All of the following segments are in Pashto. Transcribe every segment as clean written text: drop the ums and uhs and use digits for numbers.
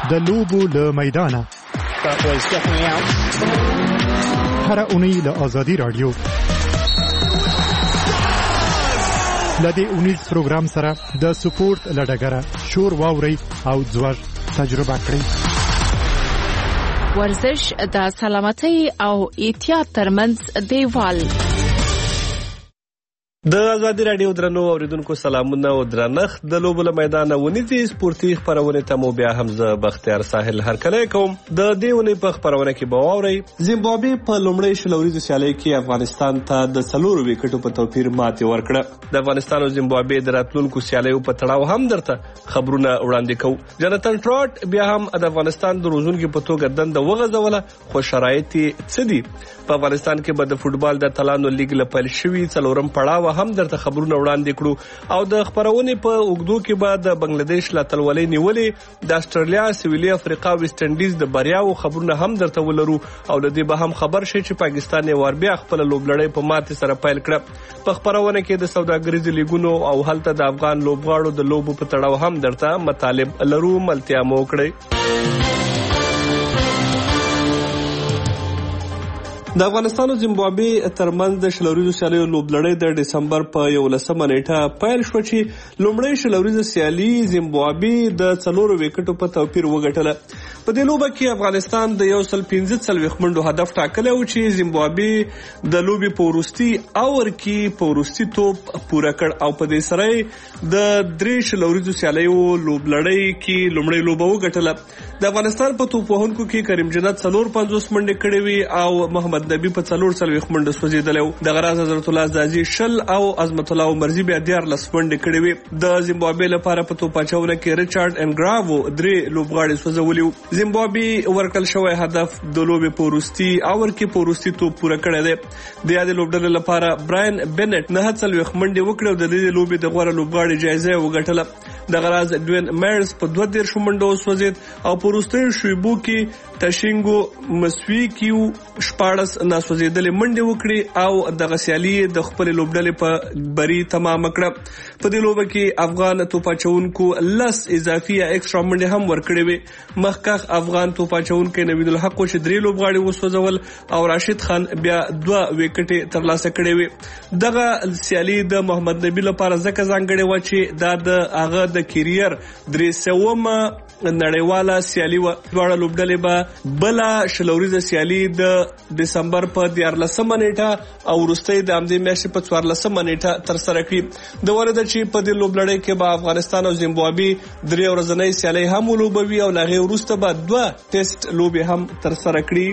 د لوبو له میدانه هر اونۍ له آزادي رادیو لدې اونیز پروګرام سره د سپورت لډګره شور واوري او ځوړ تجربه کړئ. ورزش د سلامتۍ او احتیاط ترمنځ دیوال. د آزادي رادیو درنو اوریدونکو سلامونه او درنښت. د لوبو له میدانه ونیزي سپورتي خبرونه ته مو بیا هم زه بختیار ساحل هرکلی کوم. د دې ونې په خبرونه کې به واورئ زیمبابوې په لومړۍ شلوریزو سیالۍ کې افغانستان ته د 4 وکټو په توپیر ماتې ورکړه. د افغانستان او زیمبابوې د راتلونکو سیالیو په تړاو هم درته خبرونه وړاندې کوو. جاناتن ټراټ بیا هم د افغانستان د روزونکي په توګه دنده وغځوله، خو شرایط څه دي؟ په افغانستان کې به د فوټبال د اتلانو لیګ له پیل شوي 4م پړاو هم درته خبرونه وړاندې کړو او د خبرونې په اوږدو کې به د بنگلاديش لا تلولې نیولې، د استرالیا، سویلي افریقا، ویسټ انډیز د بریاو خبرونه هم درته ولرو او لدې به هم خبر شي چې پاکستان یې ور بیا خپل لوبلړۍ په ماتې سره پیل کړه. په خبرونه کې د سوداګریزو لیګونو او هلته د افغان لوبغاړو د لوبو په تړاو هم درته مطالب لرو. ملتیا مو کړئ. د افغانستان او زیمبابوې ترمنځ د شلوریزو سیالیو لوبلړۍ د دسمبر په 11 نیټه پیل شو چې لومړۍ شلوریزه سیالي زیمبابوې د 4 وکټو په توپیر وګټله. په دې لوبه کې افغانستان د 145 منډو هدف ټاکلی و چې زیمبابوې د لوبې په وروستي اور کې په وروستي توپ پوره کړ او په دې سره د 3 شلوریزو سیالیو لوبلړۍ کې لومړۍ لوبه وګټله. د افغانستان په توپ وهونکو کې کریم جنت 450 منډې کړې وي او محمد نبی په 440 منډه سوځیدلی و. د غراز حضرت الله زازي 10 او عظمت الله عمرزي بیا 14 منډې کړې وي. د زیمبابوې لپاره په توپ اچونه کې ریچارډ انګراوو 3 لوبغاړي سوځولي وو. زیمبابوې ورکل شوی هدف د لوبې په وروستي اور کې په وروستي توپ پوره کړی دی. د یادې لوبډلې لپاره براین بنټ 49 منډې وکړې او د دې لوبې د غوره لوبغاړي جایزه وګټله. د غراز ډوین میرز په 32 منډو وسوځید او په وروستیو شیبو کې تشینګو مسوي کیو 14 ناسوځېدلې منډې وکړي او دغه سیالي د خپل لوبډلې په بری تمام کړه. په دې لوبه کې افغان توپ اچونکو 10 اضافي یا ایکسترا منډې هم ورکړې وي. مخکښ افغان توپ اچونکو نوید الحق چې 3 لوبغاړي وسوځول او راشد خان بیا 2 وکټې ترلاسه کړې وي. دغه سیالي د محمد نبی لپاره ځکه ځانګړې و چې دا د هغه د کیریر 300مه نړیواله سیالي و. دواړه لوبډلې به بله شلوریزه سیالي د دسمبر په 14 نیټه او وروستۍ د همدې میاشتې په 14 نیټه ترسره کړي. د ورده چې په دې لوبلړۍ کې به افغانستان او زیمبابوې 3 ورځنۍ سیالۍ هم ولوبوي او له هغې وروسته به 2 ټیسټ لوبې هم ترسره کړي.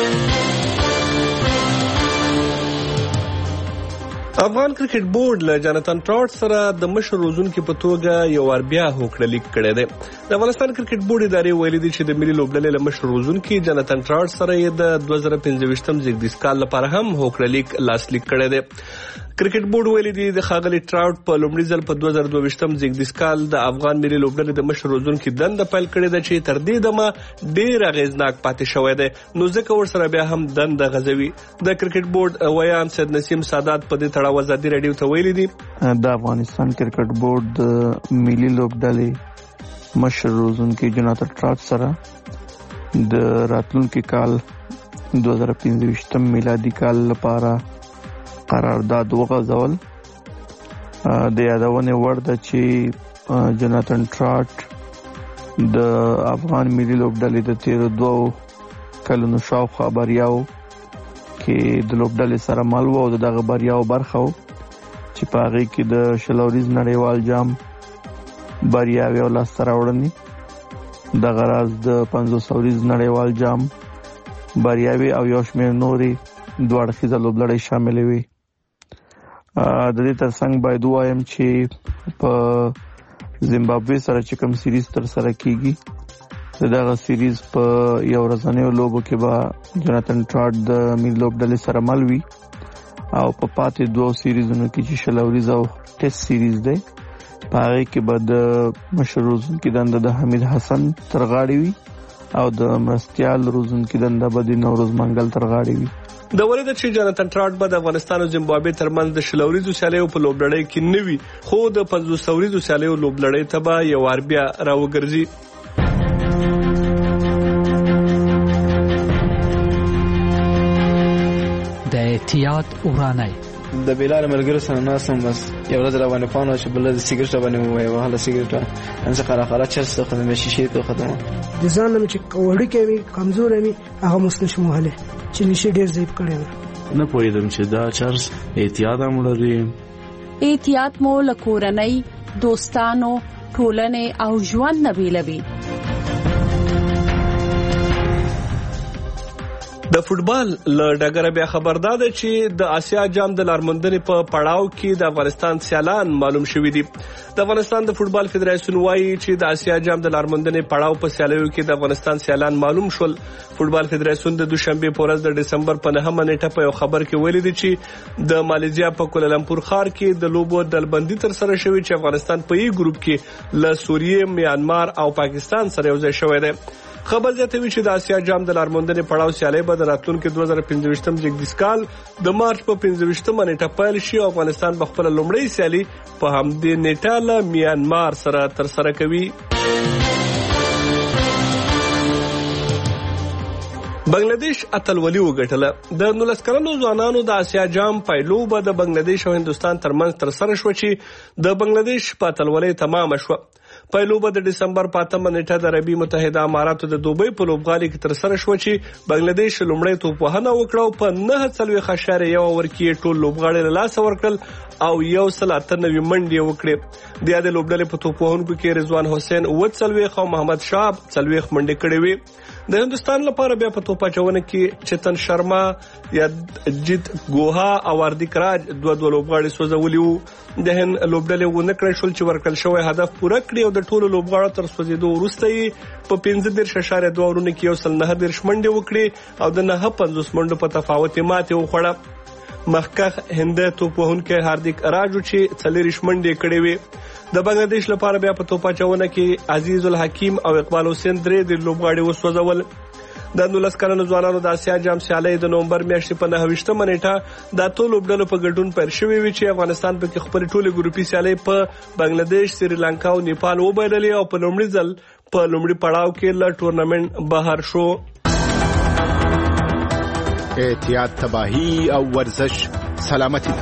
افغان کرکټ بورډ له جاناتن ټراټ سره د مشر روزونکي په توګه یو ور بیا هوکړه لیک کړی دی. د افغانستان کرکټ بورډ ادارې ویلي دي چې د ملي لوبډلې له مشر روزونکي جاناتن ټراټ سره یې د 2015 زیږدیز کال لپاره هم هوکړه لیک لاسلیک کړی دی. کرکټ بورډ ویلي دي د ښاغلي ټراوټ په لومړي ځل په 2022 زیږدیز کال د افغان ملي لوبډلې د مشر روزونکي دنده پیل کړې ده چې تر دې دمه ډېر اغېزناک پاتې شوی دی، نو ځکه ورسره بیا هم دنده غځوي. د کرکټ بورډ ویان سید نسیم سادات په دې تړاو آزادي رادیو ته ویلي دي د افغانستان کرکټ بورډ د ملي لوبډلې مشر روزونکي جاناتن ټراټ سره د راتلونکي کال 2015 میلادي کال لپاره قرارداد وغځول. د یادونې وړ ده چې جاناتن ټراټ د افغان ملي لوبډلې د تیرو 2 کلونو شاوخوا بریاو کې د لوبډلې سره مل و او دغه بریاو برخه و چې په هغې کې د شلوریز نړیوال جام بریاوې او لاسته راوړنې، دغه راز د 500 ورځ نړیوال جام بریاوې او یو شمېر نورې 2 اړخیزه لوبلړۍ شاملې وي. د دې ترڅنګ باید ووایم چې په زیمبابوې سره چې کوم سیریز ترسره کیږي دغه سیریز په یو ورځنیو لوبو کې به جاناتن ټراټ د ملي لوبډلې سره مل وي او په پاتې 2 سیریزونو کې چې شلوریز او ټیسټ سیریز دی په هغې کې به د مشر روزونکي دنده د حمید حسن تر غاړې وي او د مرستیال روزونکي دنده به د نوروز منګل تر غاړې وي. د ورده چې جاناتن ټراټ به د افغانستان او زیمبابوې ترمنځ د شلوریزو سیالیو په لوبلړۍ کې نه وي، خو د 500 ورځو سیالیو لوبلړۍ ته به یو وار بیا راوګرځي. اعتیاد ورانای د بلال ملګرو سره ناسم بس یو ورځ را باندې پاونه چې بل د سیګریټ باندې وای وهله سیګریټ ان څه خره چرس ته خدمت شي ته خدمت د ځان چې وړي کوي کمزور وي هغه مسنش مهاله چې نشي ډیر ضعیف کړي نه پوهیدم چې دا چرس اعتیاد هم لري. اعتیاد مو لکورنۍ دوستانو ټولنې او ژوند نه بیلوي. د فوټبال له ډګره بیا خبردار ده چې د آسیا جام د لارموندنې په پړاو کې د افغانستان سیالان معلوم شوي دي. د افغانستان د فوټبال فدراسیون وایي چې د آسیا جام د لارموندنې پړاو په سیالیو کې د افغانستان سیالان معلوم شول. فوټبال فدراسیون د دوشنبه په ورځ د دسمبر په 9 نیټه په یو خبر کې ویلي دي چې د ماليزیا په کوالالمپور ښار کې د لوبو ډلبندي تر سره شوې چې افغانستان په یي ګروپ کې له سوریې، میانمار او پاکستان سره یو ځای شوی دی. خبر زیاتوي چې د آسیا جام د لارموندنې پړاو سیالي به د راتلونکي 2015 زیږدیز کال د مارچ په 15 نیټه پیل شي او افغانستان به خپل لومړی سیالي په همدې نیټه له میانمار سره تر سره کوي. بنگلاديش اتلولي وګټله. د 19 کلنو ځوانانو د آسیا جام پایلوبه د بنگلاديش او هندستان ترمنځ تر سره شو چې د بنگلاديش په اتلولۍ تمام شو. پایلوبه د دسمبر په 8 نیټه د عربي متحده اماراتو د دوبۍ په لوبغالي کې تر سره شو چې بنگلاديش لومړی توپوهنه وکړه په 9.1 اوور کې ټول لوبغاړي له لاسه ورکړل او 193 منډې وکړې. د یاد لوبډلې په توپوهونکو کې رضوان حسین 40 او محمد شاب 40 منډې کړې وې. د هندستان لپاره بیا په توپاچونه کې چتن شرما یا جیت ګوها او هاردیک راج دوه لوبغاړي سوځولي وو. د هند لوبډلې ونه کړې شول چې ورکړل شوی هدف پوره کړي او د ټولو لوبغاړو تر سوځېدو وروسته یې په 15.2 اورونو کې 109 منډې وکړې او د 9.50 منډو په تفاوت ماتې وخوړه. مخکښ هند توپوهونکی هاردیک راج چې 40 منډې کړې وې. د بنگلاديش لپاره بیا په توپاچونه کې عزیز الحکیم او اقبال حسین درې د لوبغاړي وسوځول. د 19 کلنو ځوانانو د آسیا جام سیالۍ د نومبر میاشتې په 9 نیټه د اتو لوبډلو په ګډون پیل شوې وي چې افغانستان په کې خپل ټولې ګروپي سیالۍ په بنگلاديش، سریلانکا او نیپال وبایللې او په لومړي ځل په لومړي پړاو کې له ټورنمنت بهر شو. احتیاط تباہی او ورزش سلامتی.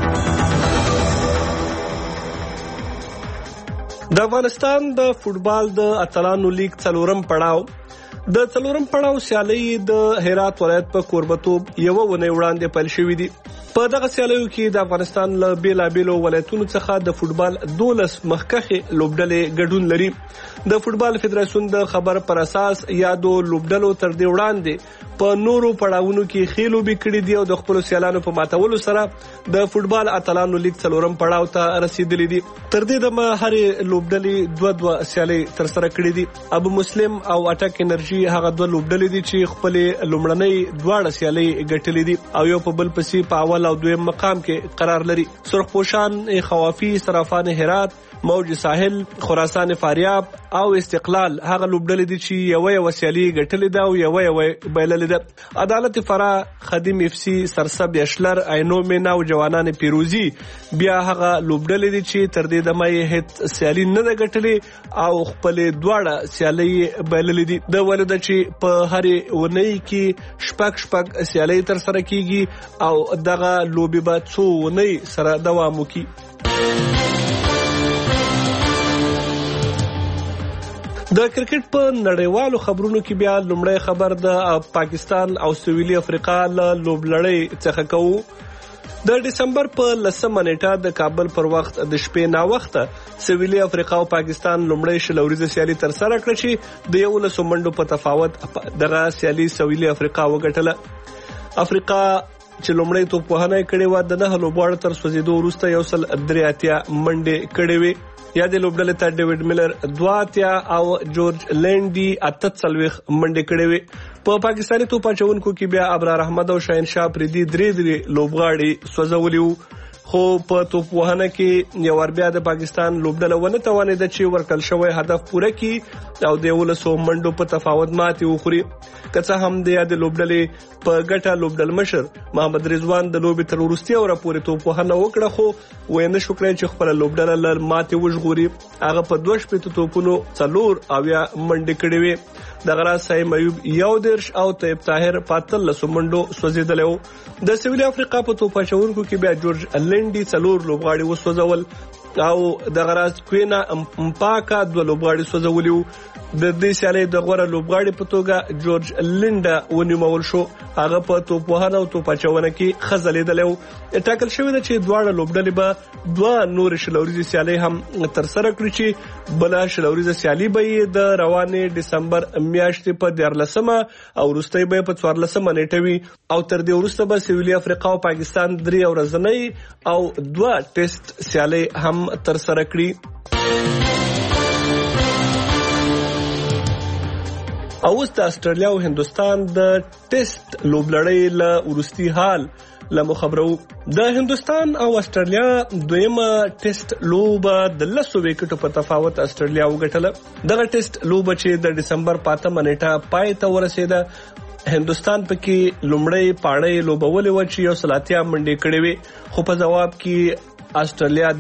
د افغانستان د فوټبال د اتلانو لیگ څلورم پړاو د څلورم پړاو سیالۍ د هرات ولایت په کوربتوب یو ونې وړاندې پیل شوې دي. په دغه سیالیو کې د افغانستان له بیلابیلو ولایتونو څخه د فوټبال 12 مخکښې لوبډلې ګډون لري. د فوټبال فدراسیون د خبر پر اساس یادو لوبډلو تر دې وړاندې په نورو پړاوونو کې ښې لوبې کړې دي او د خپلو سیالانو په ماتولو سره د فوټبال اتلانو لیگ څلورم پړاو ته رسیدلي دي. تر دې دمه هرې لوبډلې دوه سیالۍ تر سره کړې دي. ابو مسلم او اټک انرژي هغه دوه لوبډلې دي چې خپلې لومړنۍ دواړه سیالۍ ګټلې دي او یو په بل پسې په اول او دویم مقام کې قرار لري. سرخپوشان خوافي، صرافان هرات، موج ساحل، خراسان فاریاب او استقلال هغه لوبډلې دي چې یو سیالي ګټلې ده او یو بایللې ده. عدالت فرا، خدیم اف سی، سرسب یشلر، عینو مینا او جوانان پیروزی بیا هغه لوبډلې دي چې تر دې دمه هیڅ سیالي نه ده ګټلې او خپل دواړه سیالي بایللې دي. د ولده چې په هرې ونې کې شپږ سیالي تر سره کیږي او دغه لوبي به څو ونې سره دوام وکړي. د کرکټ په نړیوالو خبرونو کې بیا لومړی خبر د پاکستان او سویلي افریقا له لوبلړۍ څخه کوو. د دسمبر په 10 نیټه د کابل پر وخت د شپې نا وخته سویلي افریقا او پاکستان لومړی شلوریزه سیالي تر سره کړه چې د 11 منډو په تفاوت دغه سیالي سویلي افریقا وګټله. افریقا چې لومړی توپوهنه کړې و د 9 لوبغاړو تر سوځېدو وروسته 183 منډې کړې وې. یا د لوبډلې ته ډیوډ میلر 82 او جورج لینډي 48 منډې کړې وې. په پاکستاني توپاچونکو کې بیا ابرار احمد او شاهین شاه پریدي درې لوبغاړي سوځولي وو. خو په توپوهنه کې یو ور بیا د پاکستان لوبډله ونه توانېده چې ورکل شوی هدف پوره کړي او د 11 منډو په تفاوت ماتې وخوري. که څه هم د یاد لوبډلې په ګټه لوبډل مشر محمد رضوان د لوبې تر وروستي اوره پورې توپوهنه وکړه خو وینه شو کړی چې خپل لوبډله له ماتې وژغوري. هغه په 2 توپونو 4 منډې کړې وې. دغه راز سعیم ایوب 11 او طیب طاهر په 13 منډو سوځېدلی و. د سویلي افریقا په توپ اچونکو کې بیا جورج لینډي 4 لوبغاړي وسوځول او دغه راز کوینا امپاکا 2 لوبغاړي سوځولي وو. د دې سیالۍ د غوره لوبغاړي په توګه جورج لینډا ونیمول شو. هغه په توپ وهنه او توپ اچونه کې ښه ځلېدلی و. ټاکل شوې ده چې دواړه لوبډلې به 2 نورې شلوریزې سیالۍ هم ترسره کړي چې بله شلوریزه سیالي به یې د روانې ډسمبر میاشتې په 14 او وروستۍ به یې په 14 نیټه وي او تر دې وروسته به سویلي افریقا او پاکستان 3 ورځنۍ او 2 ټیسټ سیالۍ هم ترسره کړي. او اوس د استرالیا او هندوستان د ټیسټ لوبلړۍ له وروستي حال له خبرو. د هندوستان او استرالیا دویمه ټیسټ لوبه د 10 وکټو په تفاوت استرالیا وګټله. دغه ټیسټ لوبه چې د ډسمبر 5 نیټه پای ته ورسېده، هندوستان پکې لومړی پاړۍ لوبولې و چې 180 منډې کړې وې، خو په جواب کې استرالیا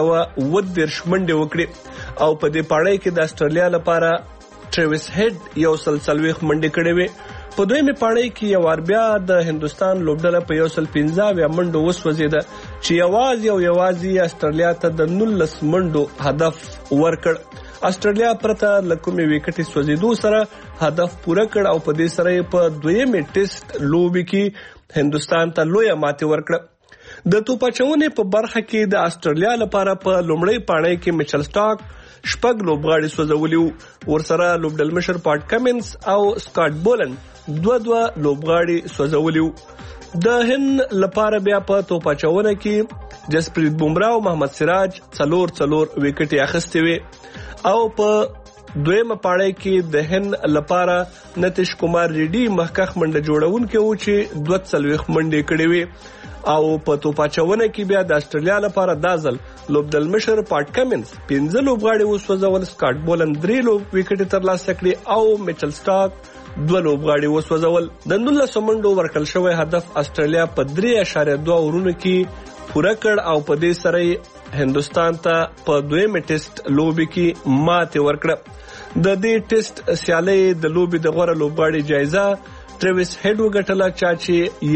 310 منډې وکړې او په دې پاړۍ کې د استرالیا لپاره ټریویس هیډ 140 منډې کړې وې. په دویمه پاړۍ کې یو وار بیا د هندوستان لوبډله په 115 منډو وسوځېده چې یوازې استرالیا ته د 19 منډو هدف ورکړ. استرالیا پرته له کومې وکټې سوځېدو سره هدف پوره کړ او په دې سره په دویمه ټیسټ لوبې کې هندوستان ته لویه ماتې ورکړه. د توپ اچونې په برخه کې د استرالیا لپاره په لومړۍ پاړۍ کې میچل سټاک 6 لوبغاړي سوځولي وو. ورسره لوبډلمشر پاټ کمنز او سکاټ بولن 2 لوبغاړي سوځولي وو. د هند لپاره بیا په توپ اچونه کې جسپریت بومرا او محمد سراج 4 وکټې اخیستې وې او په دویمه پاړۍ کې د هند لپاره نتیش کمار ریډي مخکخ منډه جوړونکی و چې 240 منډې کړې وې او په توپ اچونه کې بیا د استرالیا لپاره دازل لوبډلمشر پاټ کمنز 5 لوبغاړي وسوځول، سکاټ بولن 3 وکټې ترلاسه کړې او میچل سټاک 2 لوبغاړي وسوځول. د 19 منډو ورکړل شوی هدف استرالیا په 3.2 اورونو کې پوره کړ او په دې سره هندوستان ته په دویمه ټیسټ لوبې کې ماتې ورکړه. د دې ټیسټ سیالۍ د لوبې د غوره لوبغاړي جایزه ټریویس هیډ وګټله چې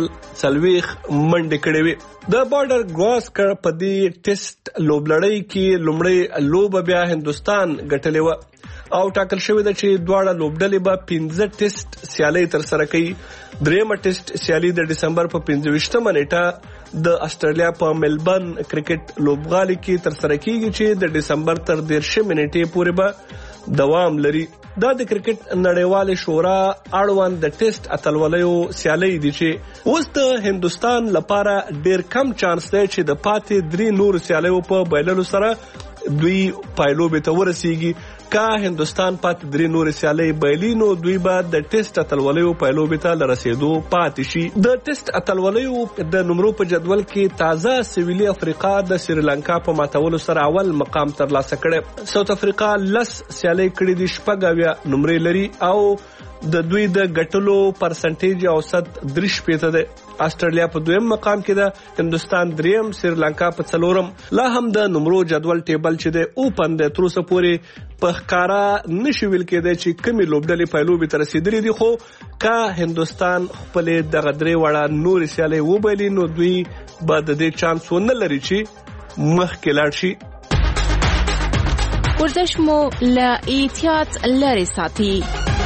140 منډې کړې وې. د بارډر ګواسکر په دې ټیسټ لوبلړۍ کې لومړی لوبه بیا هندوستان ګټلې و او ټاکل شوې ده چې دواړه لوبډلې به 15 ټیسټ سیالۍ ترسره کوي. دریمه ټیسټ سیالي د ډسمبر په 25 نیټه د استرالیا په ملبن کرکټ لوبغالي کې ترسره کیږي چې د ډسمبر تر 10 نیټې پورې به دوام لري. دا د کرکټ نړیوالې شورا اړوند د ټیسټ اتلولیو سیالۍ دي چې اوس د هندوستان لپاره ډیر کم چانس دی چې د پاتې 3 نور سیالیو په بایللو سره دوی پایلوبې ته ورسیږي. که هندوستان پاتې 3 نور سیالۍ بایلي نو دوی به د ټیسټ اتلولیو پایلوبې ته لرسېدو پاتې شي. د ټیسټ اتلولیو د نمرو په جدول کې تازه سویلي افریقا د سریلانکا په ماتولو سره اول مقام ترلاسه کړی. ساوث افریقا 10 سیالۍ کړې دي، 6 نمرې لري او د دوی د ګټلو پرسنټیج اوسط 3% دی. استرالیا په دویم مقام کې ده، هندوستان دریم، سریلانکا په 4م. لا هم د نمرو جدول ټیبل چې دی اوپن دی، تر اوسه پورې په ښکارا نشي ویل کېدی چې کومې لوبډلې پایلوبې ته رسېدلې دي، خو که هندوستان خپلې دغه 3 وړه نورې سیالۍ وبایلي نو دوی به د دې چانس ونه لري چې مخکې لاړ شي. ورزش مو له احتیاط لرې ساتي.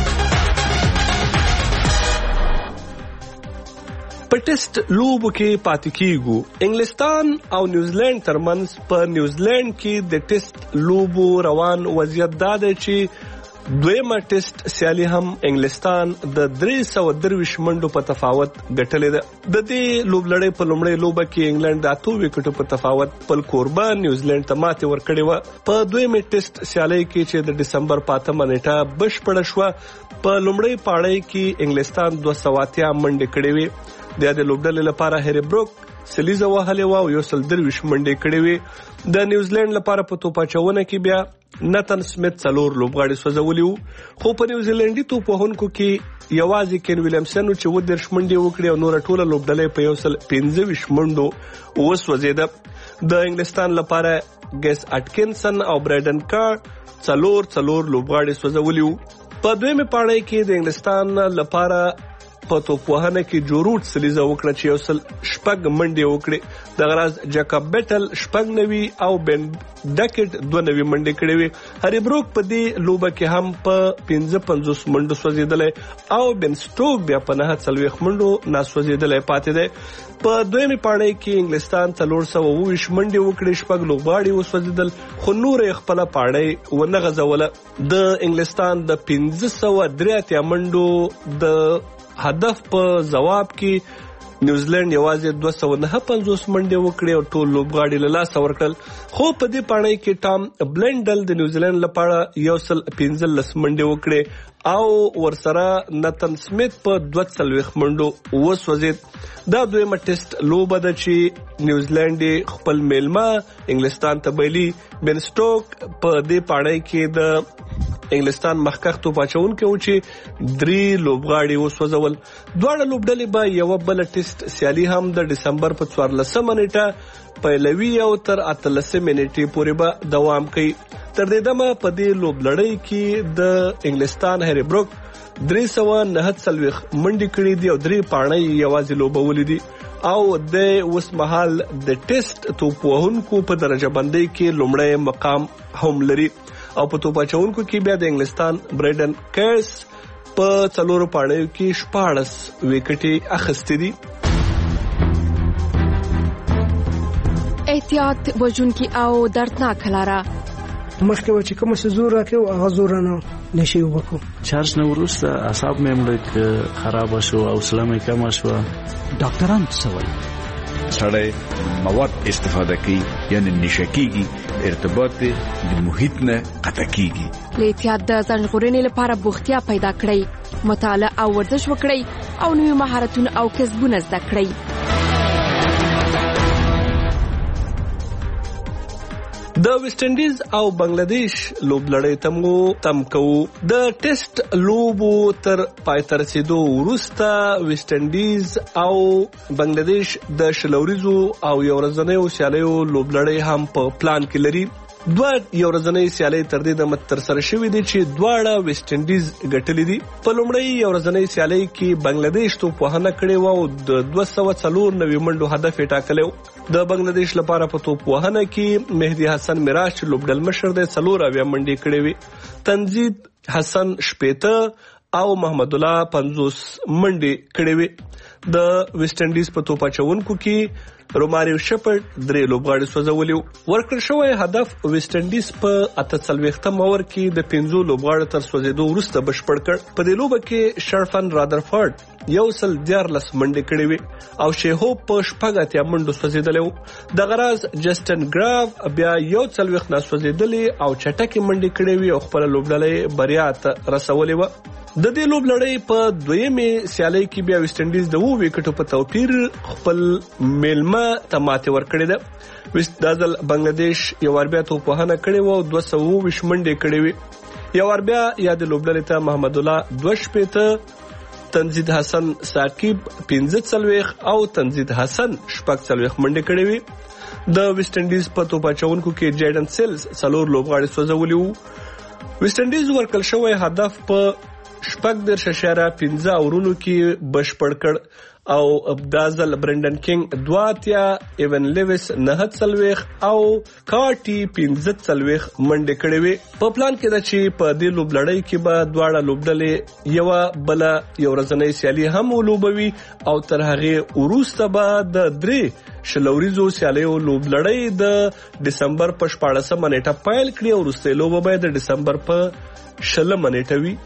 په ټیسټ لوبو کې پاتې کیږو. انګلستان او نیوزیلند ترمنځ په نیوزیلند کې د ټیسټ لوبو روان وضعیت دا دی چې دویمه ټیسټ سیالي هم انګلستان د 323 منډو په تفاوت ګټلې ده. د دې لوبلړۍ په لومړۍ لوبه کې انګلند 8 وکټو په تفاوت خپل کوربه نیوزیلند ته ماتې ورکړې وه. په دویمه ټیسټ سیالۍ کې چې د ډسمبر 5 نیټه بشپړه شوه، په لومړۍ پاړۍ کې انګلستان 280 منډې کړې وې. د لوبډلې لپاره هری بروک سلیزه وهلې و او 123 منډې کړې وې. د نیوزیلند لپاره په توپ اچونه کې بیا نتن سمیت 4 لوبغاړي سوځولي وو، خو په نیوزیلندي توپ وهونکو کې یوازې کین ویلیامسن چې 10 منډې وکړې او نور ټوله لوبډلې په 125 منډو وسوځېده. د انګلستان لپاره ګیس اټکینسن او برایډن کار څلور لوبغاړي سوځولي وو. په دویمه پاړۍ کې د انګلستان لپاره په توپوهنه کې جوروټ سلیزه وکړه چې یو سل شپږ منډې وکړي. دغه راز جاکب بیټل 96 او بن ډکټ 92 منډې کړې وې. هری بروک په دې لوبه کې هم په 55 منډو سوځېدلی او بن سټوک بیا په 49 منډو ناسوځېدلی پاتې دی. په دویمه پاړۍ کې انګلستان 420 منډې وکړې، شپږ لوبغاړي وسوځېدل خو نور یې خپله پاړۍ ونه غځوله. د انګلستان د 583 منډو د هدف په جواب کې نیوزیلند یوازې 259 منډې وکړې او ټول لوبغاړي له لاسه ورکړل. خو په دې پاړۍ کې ټام بلندل د نیوزیلند لپاره 115 منډې وکړې او ورسره نتن سمیت په 42 منډو وسوځید. دا دویمه ټیسټ لوبه ده چې نیوزیلند خپل میلمه انګلستان ته بایلي. بن سټوک په دې پاړۍ کې د انګلستان مخکښ توپ اچونکی و چې 3 لوبغاړي وسوځول. دواړه لوبډلې به یو بل ټیسټ سیالي هم د ډسمبر په 14 نیټه پیلوي او تر 18 نیټې پورې به دوام کوي. تر دې دمه په دې لوبلړۍ کې د انګلستان هری بروک 349 منډې کړې دي او 3 پاڼې یوازې لوبولې دي او د اوس مهال د ټیسټ توپ وهونکو په درجه بندۍ کې لومړی مقام هم لري او په توپ اچونکو کې بیا د انګلستان برایډن کیرس په 4 پاڼو کې 14 وکټې اخیستې دي. احتیاط وژونکي او دردناک لاره مخکې و چې کوم څه زور راکړو هغه زور نه نشي وکړو. چارج نه ورسته اعصاب مې مړ خراب شو او سلامه کم شو. ډاکټران څه وایي؟ سړی مواد استفاده کوي یعنی نشه کیږي، ارتباط د محیط نه قطع کیږي. له احتیاط د ځانژغورنې لپاره بوختیا پیدا کړئ، مطالعه او ورزش وکړئ او نوي مهارتونه او کسبونه زده کړئ. د ویسټ انډیز او بنگلاديش لوبلړۍ تم کوو. د ټیسټ لوبو تر پای ته رسیدو وروسته ویسټ انډیز او بنگلاديش د شلوریزو او یو ورځنیو سیالیو لوبلړۍ هم په پلان کې لري. دوه یو ورځنۍ سیالۍ تر دې دمه ترسره شوې دي چې دواړه ویسټ انډیز ګټلې دي. په لومړۍ یو ورځنۍ سیالۍ کې بنگلاديش توپوهنه کړې و او د 294 منډو هدف یې ټاکلی و. د بنگلاديش لپاره په توپوهنه کې مهدي حسن میراج چې لوبډل مشر دی 4 منډې کړې وې، تنزید حسن 80 او محمد الله 50 منډې کړې وې. د ویسټ انډیز په توپ اچونکو کې روماریو شپرد 3 لوبغاړي سوځولي. ورکړل شوی هدف ویسټ انډیز په 48 اوور کې د 5 لوبغاړو تر سوځېدو وروسته بشپړ کړ. په دې لوبه کې شرفن رادرفورد 114 منډې کړې وې او شیهوب په 80 منډو سوځېدلی و. دغه راز جسټن ګراف بیا 140 ناسوځېدلې او چټکې منډې کړې وې او خپل لوبډلې بریا ته رسولې و. د دې لوبلړۍ په دویمه سیالۍ کې بیا ویسټ انډیز د 2 وکټو په توپیر خپل میلمه ته ماتې ورکړې ده. ویسټ دازل بنگلاديش یو ور بیا توپوهنه کړې و او 220 منډې کړې وې. یو ور بیا یاد لوبلړۍ ته محمد الله 2 تنزید حسن ثاقب 45 او تنزید حسن 46 منډې کړې وې. د ویسټ انډیز په توپ اچونکو کې جیډن سیلز 4 لوبغاړي سوځولي وو. ویسټ انډیز ورکړل شوی هدف په 15 اورونو کې بشپړ کړ او ابدازل برندن کینګ 2 ایون لیویس 49 او کارټي 45 منډې کړې وې. په پلان کې ده چې په دې لوبلړۍ کې به دواړه لوبډلې یو بل یو ورځنۍ سیالي هم ولوبوي او تر هغه وروسته به د 3 شلوریزو سیالیو لوبلړۍ د ډسمبر په 14 نیټه پیل کړي او وروستۍ لوبه به د ډسمبر په 16 نیټه وي.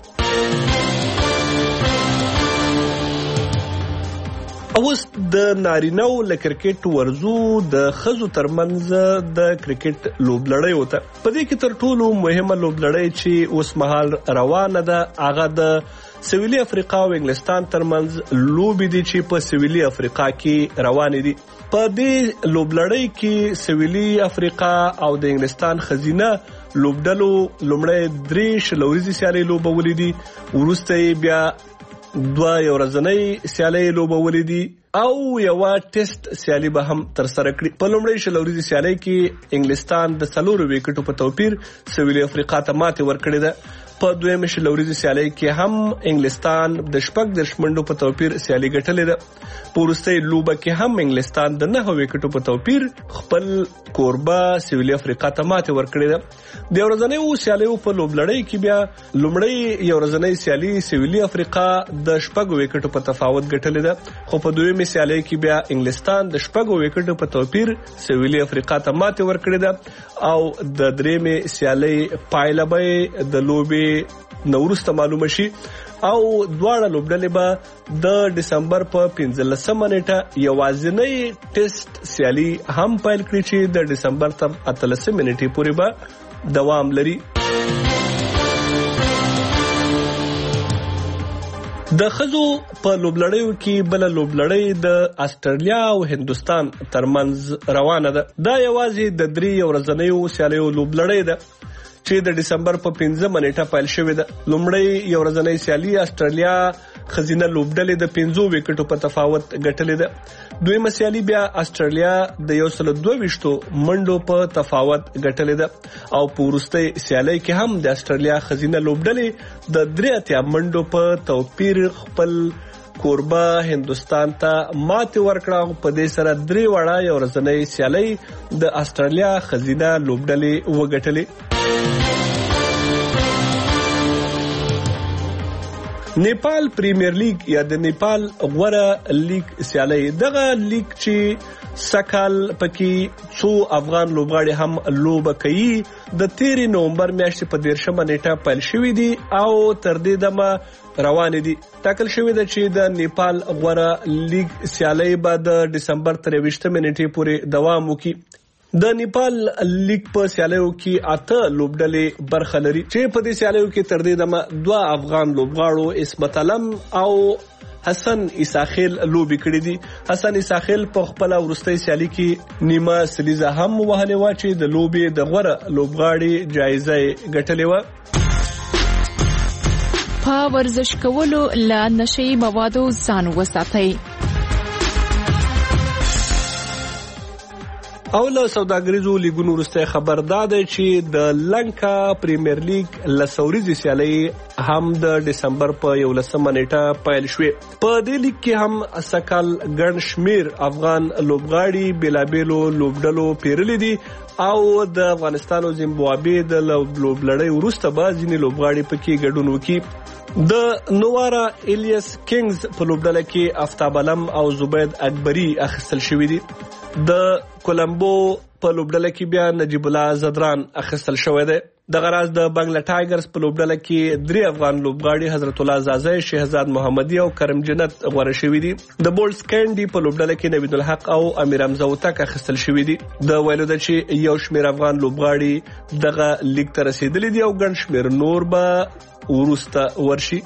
اوس د نارینو ل کرکټ ورزو د خزو ترمنځ د کرکټ لوبلړۍ وته. په دې کې تر ټولو مهمه لوبلړۍ چې اوس مهال روانه ده هغه د سویلي افریقا او انګلستان ترمنځ لوبې دي چې په سویلي افریقا کې روانې دي. په دې لوبلړۍ کې سویلي افریقا او د انګلستان خزینه لوبډلو لومړی 3 شلوریزي سیالۍ لوبولې دي، وروسته بیا 2 ورځنۍ سیالۍ لوبولې دي او یو ټیسټ سیالي به هم تر سره کړي. په لومړۍ شلوريزي سیالي کې انګلستان د 4 وکټو په توپیر سویلي افریقا ته ماتې ورکړې ده. په دویمه شلوريزي سیالي کې هم انګلستان د 14 منډو په توپیر سیالي ګټلې ده. په وروستۍ لوبه کې هم انګلستان د 9 وکټو په توپیر خپل کوربه سویلي افریقا ته ماتې ورکړې ده. د ورځنیو سیالیو په لوبلړۍ کې بیا لومړی یو ورځنۍ سیالي سویلي افریقا د 14 وکټو په تفاوت ګټلې ده. خو په دویمه سیالي کې بیا انګلستان د 14 وکټو په توپیر سویلي افریقا ته ماتې ورکړې ده او د درېمه سیالي پایله به د لوبي نورسته معلومه شي او دواړه لوبډلې به د دسمبر په 15 نیټه یوازینی ټیسټ سیالي هم پیل کړي چې د دسمبر تر 13 نیټې پورې به دوام لري. د خزو په لوبلړیو کې بل لوبلړی د استرالیا او هندستان ترمنځ روانه ده. دا یوازې د 3 ورځنیو سیالیو لوبلړی ده چې د دسمبر په 15 نیټه پیل شوې ده. لومړی یو ورځنۍ سیالي استرالیا خزینه لوبډلې د 15 وکټو په تفاوت ګټلې ده. دویمه سیالي بیا استرالیا د 122 منډو په تفاوت ګټلې ده او په وروستۍ سیالي کې هم د استرالیا خزینه لوبډلې د 83 منډو په توپیر خپل کوربه هندستان ته ماتې ورکړه. په دې سره 3 وړه یو ورځنۍ سیالي د استرالیا خزینه لوبډلې وګټلې. نیپال پریمیر لیگ یا د نیپال غوره لیگ سیالي دغه لیگ چې سکهال پکې څو افغان لوبغاړي هم لوبه کوي د 13 نومبر میاشتې په 13 نیټه پیل شوې دي او تر دې دمه روان دي. ټاکل شوې ده چې د نیپال غوره لیگ سیالي به د دسمبر تر 20 نیټې پورې دوام وکړي. د نیپال لیگ په سیالیو کې 8 لوبډلې برخه لري چې په دې سیالیو کې تر دې دمه 2 افغان لوبغاړو اسمت علم او حسن عیساخیل لوبي کړې دي. حسن عیساخیل په خپل ورستۍ سیالي کې نیمه سلیزه هم وهلې و چې د لوبي د غوره لوبغاړي جایزه ګټلې و. په ورزش کولو لا نشي موادو ځان وساتئ. او له سوداګریزو لیګونو وروسته خبر داده چې د لنکا پریمیر لیگ لسوريزي سیالي هم د دسمبر په 11 نیټه پیل شوې. په دې لیگ کې هم سکهال ګڼ شمیر افغان لوبغاړي بلابلو لوبډلو پیرلې دي او د افغانستان او زیمبابوې د لوبلړۍ وروسته به ځینې لوبغاړي پکې ګډون وکړي. د نوارا الیاس کینگز په لوبډله کې آفتاب علم او زبید اکبری اخیستل شوی دي. د کولمبو په لوبډله کې بیا نجیب الله زدران اخیستل شوی دی. د غراز د بنگلا ټایګرز په لوبډله کې 3 افغان لوبغاړي حضرت الله زازی، شهزاد محمدي او کرم جنت غوړه شوی دي. د بولز کینډي په لوبډله کې نوید الحق او امیر حمزه وتک اخیستل شوی دي. د ویلو د چې یو شمیر افغان لوبغاړي دغه لیګ ته رسیدلي دي او ګڼ شمیر نور به ورسته ورشي.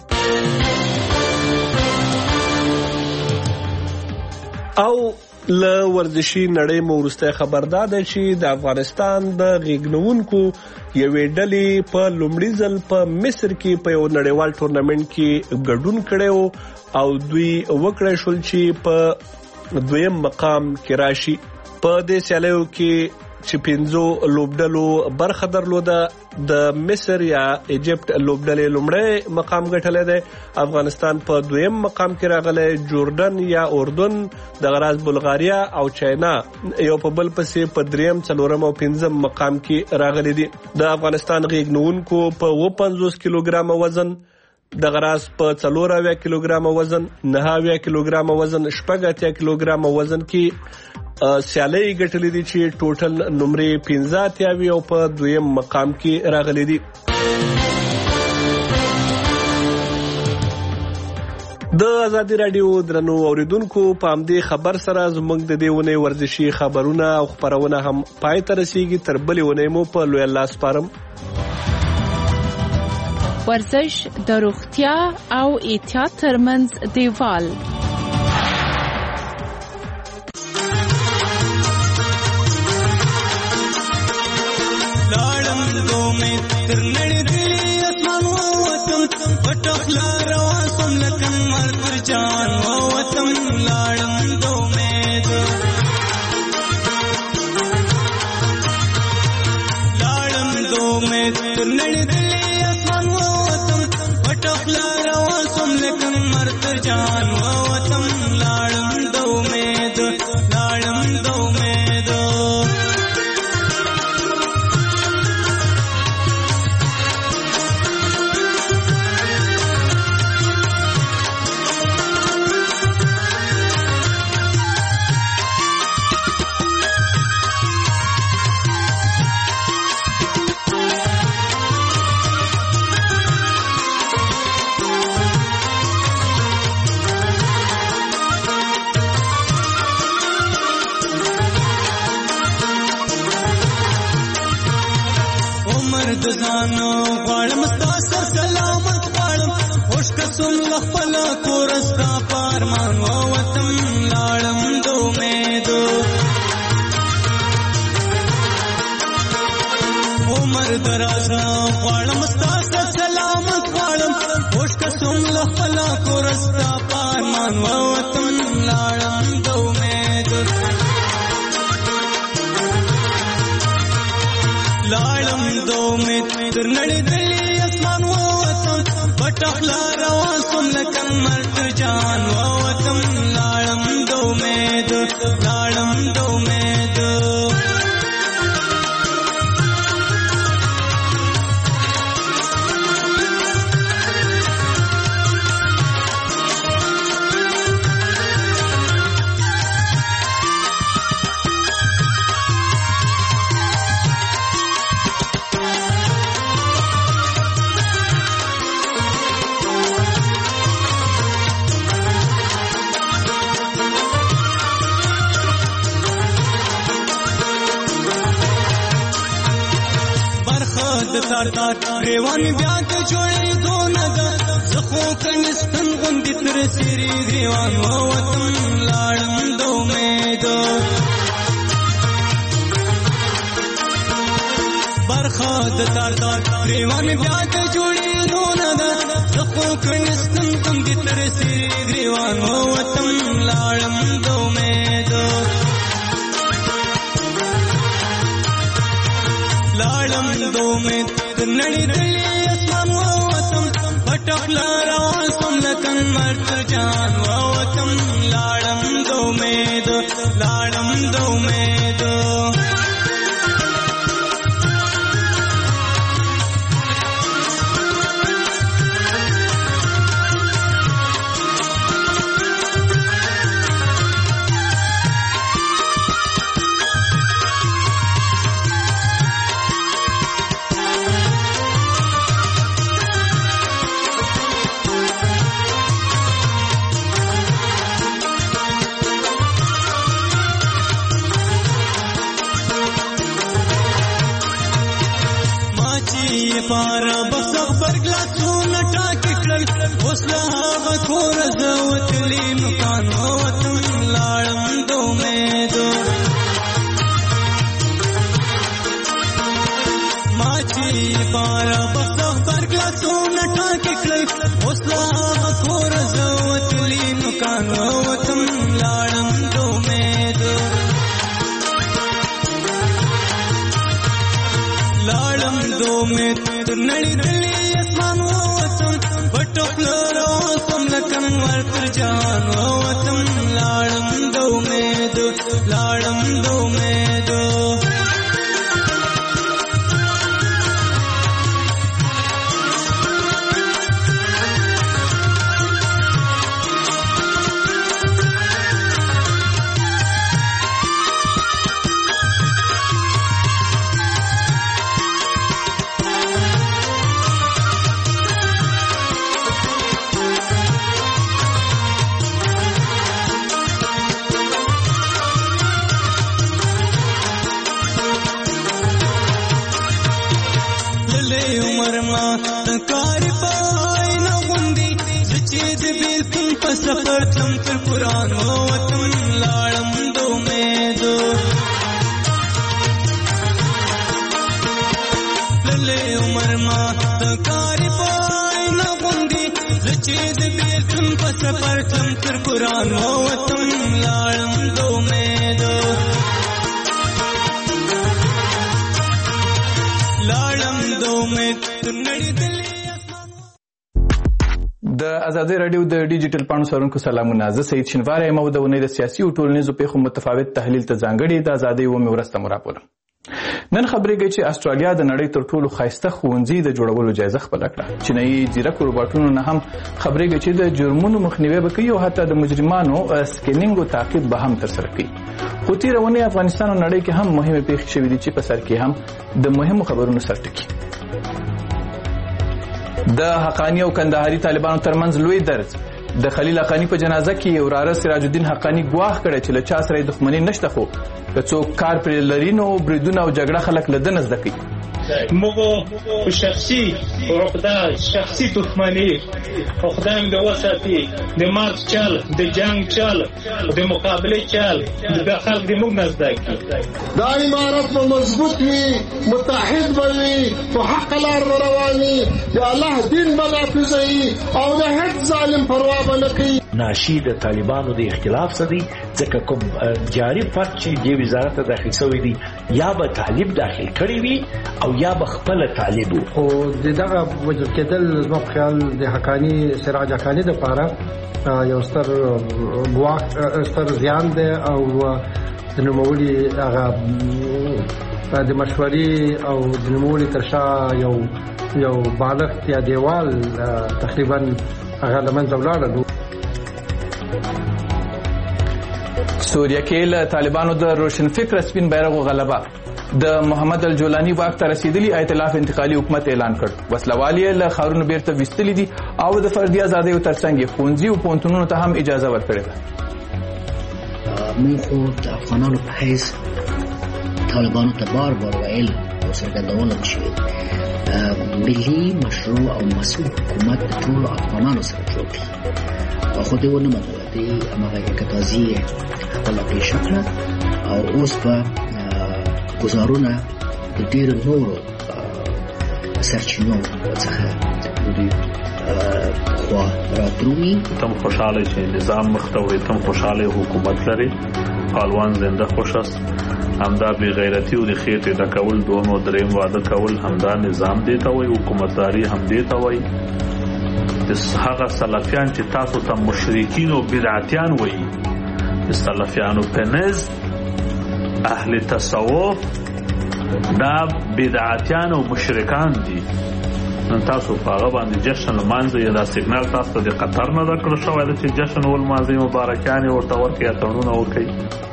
او له ورزشي نړۍ مو وروسته خبر داده چې د افغانستان د غیږنونکو یوې ډلې په لومړي ځل په مصر کې په یو نړیوال ټورنمنت کې ګډون کړی او دوی وکړی شول چې په 2م مقام کې راشي. په دې سیالیو کې چې 15 لوبډلو برخه درلوده. د مصر یا ایجپت لوبډلې لومړی مقام ګټلی دی، افغانستان په 2م مقام کې راغلی، جوردن یا اردن، د غراز بلغاریا او چاینا یو په بل پسې په 3م، 4م او 5م مقام کې راغلي دي. د افغانستان غیږنونکو په 50 کیلوګرام وزن، د غراز په 4 کیلوګرام وزن، 9 کیلوګرام وزن، 80 کیلوګرام وزن کې سیالي ګټلې دي چې ټوټل نمرې 15 او په 2م مقام کې راغلي دي. د ازادي رادیو درنو اوریدونکو په همدې خبر سره زموږ د دې ونې ورزشي خبرونه او خبرونه هم پای ته رسیږي. تر بلې ونې مو په لوی الله سپارم. ورزش د روغتیا او احتیاط ترمنځ دیوال. پټخلا روا سم لکن مر پر جان او وطن لاړم قسم لخپل کورستا پارمان و وطن لاړم د امید عمر دراز غواړم ستاسو سلامت غواړم خوش قسم لخپل کورستا پارمان و وطن لاړم د امید لاړم د امید تر نړۍ دلی اسمان و وطن پټخلا روان سم لکن مرد جان و وطن لاړم د امید لاړم د امید ریوان بیا د جوړې دونه ده زخو کنستن غوندې تر سری ریوان و وطن لاړم د امید برخه د تاردار ریوان بیا د جوړې دونه ده زخو کنستن غوندې تر سری ریوان و وطن لاړم د امید لاړم د امید نړۍ دلی اسمان و وطن پټخلا روان سم لکن مرد جان و وطن لاړم د امید لاړم د امید پارا بسخ برګلاسونه ټاکي کړل اوس له هغه کور زوتلی مکان و وطن لاړم د امید ما چې پارا بسخ برګلاسونه ټاکي کړل اوس له هغه کور زوتلی مکان و وطن لاړم د امید لاړم د امید نړۍ دلی اسمان و وطن پټخلا روان سم لکن ورتر جان و وطن لاړم د امید لاړم د امید سفر تم تر قرآن و وطن لاړم د امید للې عمر ما کاری پای نه غوندي چې د بیلتون په سفر تم تر قرآن و وطن لاړم د امید لاړم د امید نړۍ دلی د ازادي رادیو د ډیجیټل پاڼو سرونکو سلامونه. زه سید شینواری یم او د ونې د سیاسي او ټولنیزو پیښو متفاوت تحلیل ته ځانګړي د ازادي و مرسته مراپور. نن خبرېږي چې استرالیا د نړۍ تر ټولو ښایسته ښوونځي د جوړولو جایزه خپله کړه. چینایي ځیرک روباټونو نه هم خبرېږي چې د جرمونو مخنیوی به کوي او حتی د مجرمانو سکینینګ او تعقیب به هم ترسره کوي. خو تېره اونۍ افغانستان او نړۍ کې هم مهمې پیښې شوې دي چې په سر کې هم د مهمو خبرونو سر ټکي. د حقانی او کندهاري طالبانو ترمنځ لوی درز. د خلیل حقانی په جنازه کې وراره سراج الدین حقانی ګواښ کړی چې له چا سره دښمني نشته، خو که څوک کار پرې لري نو بریدونه او جګړه خلک له ده نه زده کوي. موږ په شخصي عقده شخصي دښمني او خدای مو د وساتي د مارچ چل د جنگ چل د مقابله چل د خلک د موږ نزدک دا امارت مو مضبوط وي متحد وي په حق لار رواني د الله دین بنافذي او د هیڅ ظالم پروا نه کوي. ناشي د طالبانو د اختلاف سدي ځکه کوم جاری فرق چې د وزارت داخل شوی دی یا به طالب داخل کړی وي او یا به خپل طالب او دغه وجود کېدل زما په خیال د حقانی سراج حقانی د پاره یو ستر ګواښ ستر زیان دی او د نوموړي هغه د مشورې او د نوموړي تر شا یو بالغ یا دیوال تقریبا هغه له منځه ولاړه. سوریه کې له طالبانو د روشن فکر سپین بیرغ غلبه د محمد الجولانی واک ته رسیدلی ائتلاف انتقالي حکومت اعلان کړ. وسلوالي له خارونو بیرته وستلی دي او د فردي ازادۍ ترڅنګ ښوونځي او پوهنتونونو ته هم اجازه ورکړې ده. موږ خو د افغانانو په حیث طالبانو ته بار ویل او څرګندول چې ملي مشروع او مسؤل حکومت د ټولو افغانانو سره جوړ کړي خو دوی ونه منله. دوی هماغه یکتازي خپله پېښه کړه او اوس به ګزارونه د ډېرو نورو سرچینو څخه د دوی خوا رادرومي. تم خوشحاله چې نظام مخ ته وړي، تم خوشحاله حکومت لري، پهلوان زنده خوش است. همدا بی غیرتی او د خېټې ډکول دوم او دریم واده کول همدا نظام دی ته وایي، حکومتداري هم دی ته وایي. د هغه سلفیان چې تاسو ته مشرکین او بدعتیان وایي، د سلفیانو په نزد اهل تصوف دا بدعتیان او مشرکان دي. نن تاسو په هغه باندې جشن لمانځئ یا دا سیګنال تاسو ته د قطر نه درکړل شوی دی چې جشن ولمانځئ، مبارکیانې ورته ورکړئ یا تړونونه وکړئ.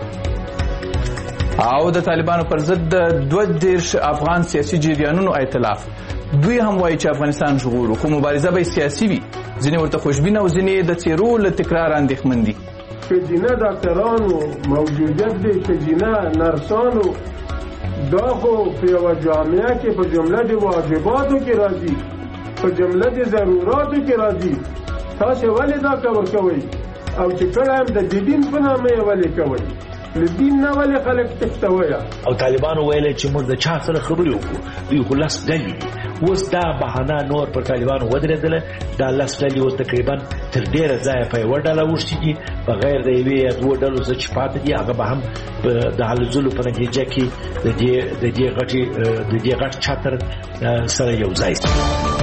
او د طالبانو پر ضد د 22 افغان سیاسي جریانونو ائتلاف دوی هم وایي چې افغانستان ژغورو، خو مبارزه به سیاسي وي. ځینې ورته خوشبینه او ځینې د څیرو له تکرار اندېښمن دي. ښځینه ډاکټرانو موجودیت دی، ښځینه نرسانو دا خو په یوه جامعه کې په جمله د واجباتو کې راځي، په جمله د ضروراتو کې راځي. تاسې ولې دا کار کوئ؟ او چې کله هم د دین په نامه یې ولې کوئ؟ له دین نه ولې خلک تښتوئ؟ او طالبانو ویلې چې موږ د چا سره خبرې وکړو، دوی خو لس ډلې دي. اوس دا بهانه نور پر طالبانو ودرېدله. دا لس ډلې اوس تقریبا تر ډېره ځایه په یوه ډله اوښتي دي، بغیر د یوې یا دوو ډلو څه چې پاتې دي هغه به هم د هلو ځلو په نتیجه کې د دې غټ چتر سره یو ځای شي.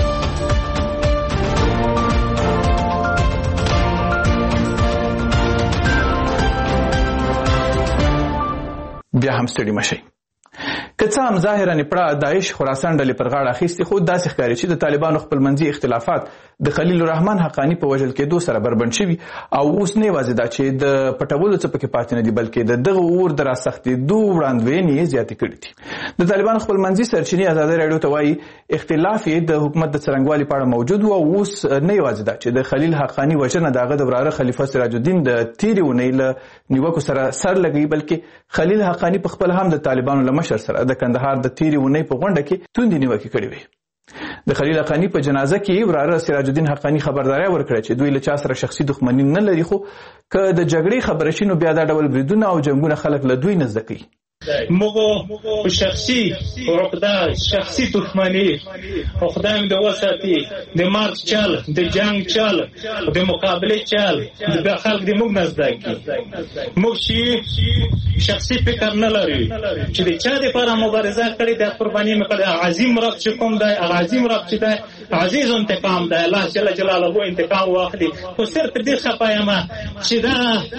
بیا هم ستړي مشئ. که څه هم ظاهرا پړه داعش خراسان ډلې پر غاړه اخیستې، خو داسې ښکاري چې د طالبانو خپلمنځي اختلافات د خلیل الرحمن حقانی په وژل کېدو سره بربند شوي او اوس نه یوازې دا چې د پټولو څه پکې پاتې نه دي، بلکې د دغه اور د راسختېدو وړاندوینې یې زیاتې کړې دي. د طالبانو خپلمنځي سرچینې ازادۍ راډیو ته وایي اختلاف یې د حکومت د څرنګوالي په اړه موجود و او اوس نه یوازې دا چې د خلیل حقانی وژنه د هغه د وراره خلیفه سراج الدین د تېرې اونۍ له نیوکو سره سر لګوي، بلکې خلیل حقانی په خپل هم د طالبانو له مشر سره د کندهار د تېرې اونۍ په غونډه کې توندې نیوکې کړې وې. د خلیل حقانی په جنازه کې وراره سراج الدین حقانی خبرداري ورکړه چې دوی له چا سره شخصي دښمني نه لري، خو که د جګړې خبره شي نو بیا دا ډول بریدونه او جنګونه خلک له دوی نه زده کوي. موږ په شخصي عقده شخصي دښمني او خدای مو د وساتي د مارچ چل د جنگ چل د مقابله چل د خلک د موږ نزدک موږ شخصي فکر نه لري چې د چا لپاره مبارزه کړې د قرباني مکړه. عظیم رب چې کوم دی، عظیم رب چې دی عزیز انتقام دی، الله جل جلاله انتقام واخلي. خو صرف دې خپایم چې دا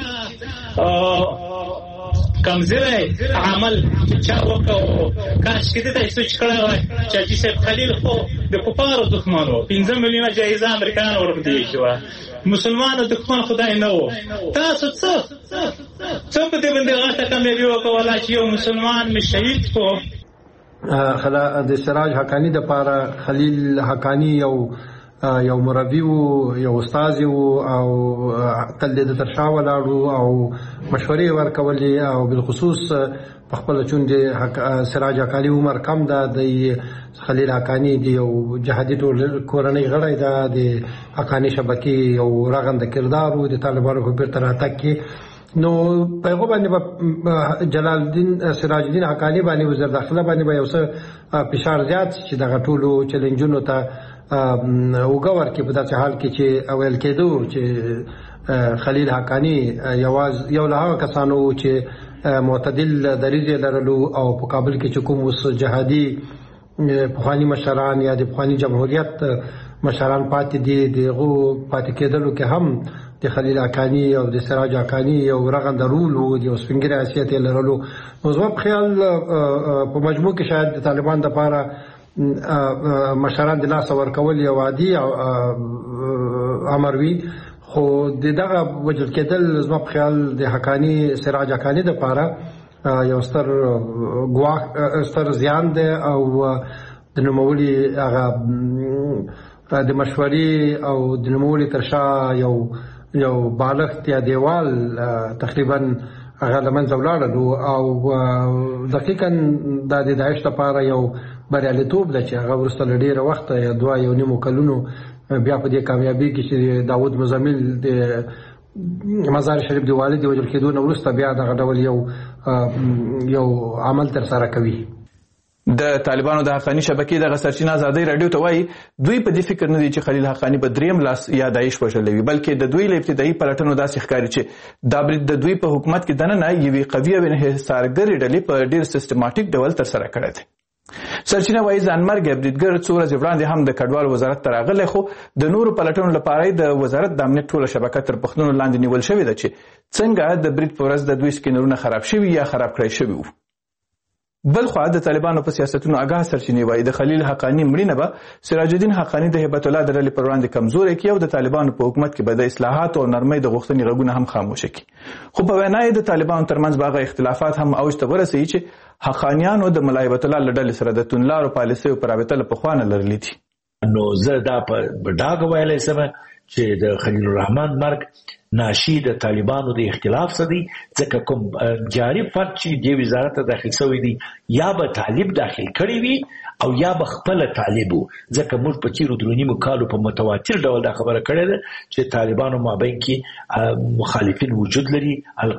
کمزوری عمل چا وکړو، کاش کې دې ته سوچ کړی وای چې حاجي صاحب خلیل خو د کفارو دښمن و، 15 میلیونه جایزه امریکایانو ورکړې شوه، مسلمانو دښمن خدای نه و. تاسو څه په دې باندې غټه کامیابي وکړله چې یو مسلمان مې شهید کړو. د سراج حقانی د پاره خلیل حقانی یو یو مربي و، یو استاد و، او تل د تر شا ولاړو او مشورې ورکولې، او بالخصوص په خپل چون د سراج حقانی عمر کم ده، د خلیل حقانی د یو جهادي کورنۍ غړی ده، د حقانی شبکې یو رغنده کردار و د طالبانو په بیرته راتګ کې. نو په هغه باندې جلال الدین سراج الدین حقانی باندې وزیر داخله باندې به یو څه فشار زیات چې دغه ټولو چیلنجونو ته اوږه ورکړي، په داسې حال کې چې ویل کېدو چې خلیل حقانی یو له هغه کسانو چې معتدل دریځ لرلو او په کابل کې چې کوم اوس جهادي پخواني مشران یا د پخواني جمهوریت مشران پاتې دي، دغو پاتې کېدلو کې هم د خلیل حقانی او د سراج حقانی یو رغنده رول و، د یو سپین ږیري حیثیت یې لرلو. نو زما په خیال په مجموع کې شاید د طالبان دپاره مشران د لاسه ورکول یو عادي امر وي، خو د دغه وجل کېدل زما په خیال د حقانی سراج حقانی دپاره یو ستر زیان دی، او د نوموړي هغه د مشورې او د نوموړي تر شا یو بالښت یا دیوال تقریبا هغه له منځه ولاړلو، او دقیقا دا د داعش لپاره یو بریالیتوب ده چې هغه وروسته له ډېره وخته یا 2.5 کلونو بیا په دې کامیابي کې چې داود مزمل د مزار شریف د والد وژل کېدو نه وروسته بیا دغه ډول یو عمل ترسره کوي. د طالبانو د حقانی شبکې دغه سرچینه ازادۍ راډیو ته وایي دوی په دې فکر نه دي چې خلیل حقانی په دریم لاس یا داعش وژلی وي، بلکې د دوی له ابتدایي پلټنو داسې ښکاري چې دا برید د دوی په حکومت کې دننه یوې قوي او انحصارګرې ډلې په ډېر سیستماټیک ډول ترسره کړی دی. سرچینه وایي ځانمرګی بریدګر څو ورځې وړاندې هم د کډوال وزارت ته راغلی، خو د نورو پلټنو لپاره د وزارت د امنیت ټوله شبکه تر پوښتنو لاندې نیول شوې ده چې څنګه د برید په ورځ د دوی سکینرونه خراب شوي یا خراب کړی شوي وو. بل خوا د طالبانو په سیاستونو آګاه سرچینې وایي د خلیل حقانی مړینه به سراج الدین حقانی د هیبت الله د ډلې پر وړاندې کمزوری کړي او د طالبانو په حکومت کې به د اصلاحاتو او نرمۍ د غوښتنې غږونه هم خاموشه کړي. خو په وینا یې د طالبانو ترمنځ به هغه اختلافات هم اوج ته ورسوي چې حقانیانو د ملا هیبت الله له ډلې سره د توندلارو پالیسیو په رابطه له پخوا نه لرلي دي. نو زه دا په ډاګه ویلی سم چې د خلیل الرحمن مرګ ناشي د طالبانو د اختلاف څخه دی، ځکه کوم جاري فرد چې د وزارت ته داخل شوی دی یا به طالب داخل کړی وي او یا به خپل طالب وو، ځکه موږ په تیرو 2.5 کالو په متواتر ډول دا خبره کړې ده چې طالبانو مابین کې مخالفین وجود لري،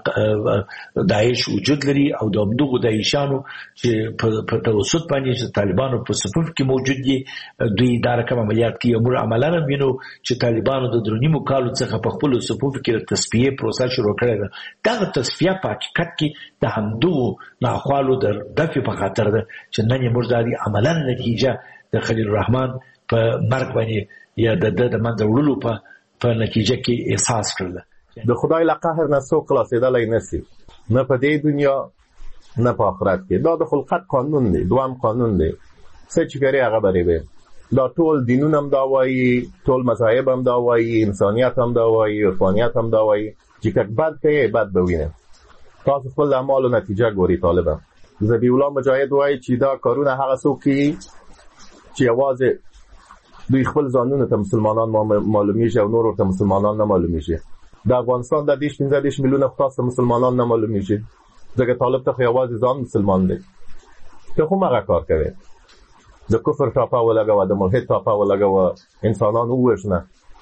داعش وجود لري، او د همدغو داعشانو چې په توسط باندې چې طالبانو په صفوف کې موجود دي دوی دا رقم عملیات کوي. موږ عملاً وینو چې طالبانو د 2.5 کالو څخه په خپل صفوف کې د تصفیه پروسه شروع کړې ده. دغه تصفیه په حقیقت کې د همدغو ناخوالو د دفع په خاطر ده چې نن موږ دا عملاً نتیجه د خلیل الرحمن په مرګ باندې یا د منځه وړلو په نتیجه کې احساس کړل. د خدای له قهر نه څوک خلاصېدلی نشي، نه په دې دنیا نه په آخرت کې. دا د خلقت قانون دی، دوام قانون دی، څه چې کوي هغه به وي. دا ټول دینونه هم دا وایي، ټول مذاهب هم دا وایي، انسانیت هم دا وایي، عرفانیت هم دا وایي چې که بد کوي بد به وینه. تاسو خپل د اعمالو نتیجه ګوري. طالبان ذبیح الله مجاهد وایي چې دا کارونه هغه څوک کوي چې یوازې دوی خپل ځانونه ته مسلمانان معلومیږي او نور ورته مسلمانان نه معلومیږي. د افغانستان د 15 میلیونه خاص مسلمانان نه معلومیږي، ځکه طالب ته یوازې ځان مسلمان دی. ته خو هغه کار کوي، د کفر ټاپه ولګوه، د ملحد ټاپه ولګوه، انسانان ووژنه.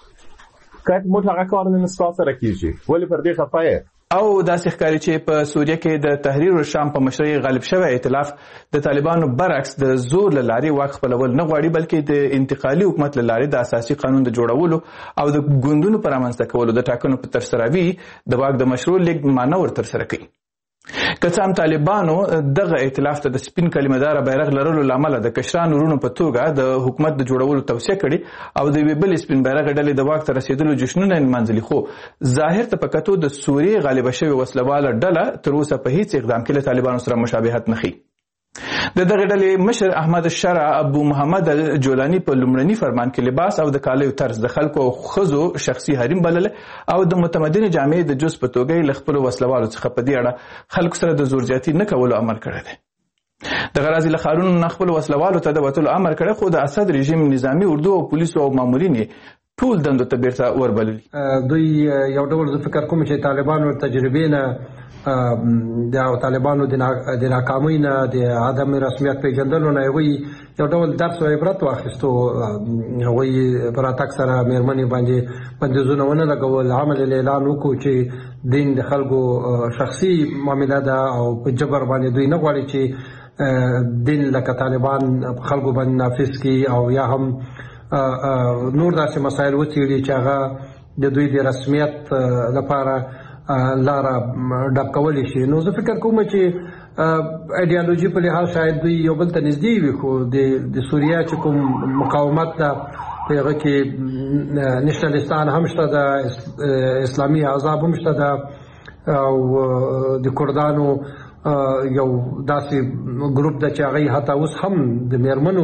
که موږ هغه کار نن ستا سره کېږي، ولې پر دې خفه یې؟ او داسې ښکاري چې په سوریه کې د تحریر الشام په مشرۍ غالب شوی ائتلاف د طالبانو برعکس د زور له لارې واک خپلول نه غواړي، بلکې د انتقالي حکومت له لارې د اساسي قانون د جوړولو او د ګوندونو پر رامنځته کولو د ټاکنو په ترسروي د واک د مشروع لیږد معنی ور ترسره کوي. که څه هم طالبانو دغه ائتلاف ته د سپین کلمه‌دار بیرغ لرلو له امله د کشرانو وروڼو په توګه د حکومت د جوړولو توصیه کړې او د یوې بلې سپین بیرغ ډلې د واک ته رسېدلو جشنونه یې نمانځلي، خو ظاهر ته په کتو د سوریې غالبه شوې وسلواله ډله تر اوسه په هیڅ اقدام کې له طالبانو سره مشابهت نه ښیي. د دغه ډلې مشر احمد الشرع ابو محمد الجولاني په لومړني فرمان کې لباس او د کالیو طرز د خلکو او ښځو شخصي حریم بلله او د متمدن جامعې د جز په توګه له خپلو وسلوالو څخه په دې اړه خلکو سره د زور زیاتي نه کولو امر کړی دی. د غرازي له ښارونو نه خپل وسلوالو ته د وتلو امر کړی، خو د اسد رژیم نظامی اردو او پولیسو او مامورین ټول دندو ته بیرته وربللي. دوی یو ډول زه فکر کوم چې طالبانو تجربې نه د طالبانو د ناکامۍ نه د عدم رسمیت پیژندلو نه هغوی یو ډول درس او عبرت واخیستو. هغوی په راتګ سره مېرمنې باندې بندیزونه ونه لګول، عمل اعلان وکړو چې دین د خلکو شخصي معامله ده او په جبر باندې دوی نه غواړي چې دین لکه طالبان خلکو باندې نافذ کړي او یا هم نور داسې مسایل وڅېړي چې هغه د دوی د رسمیت لپاره لاره ډب کولی شي. نو زه فکر کوم چې ایډیالوژي په لحاظ شاید دوی یو بل ته نږدې وي، خو د سوریه چې کوم مقاومت ده په هغه کې نشنلستان هم شته ده، اسلامي احزاب هم شته ده او د کردانو یو داسې ګروپ ده چې هغوی حتی اوس هم د مېرمنو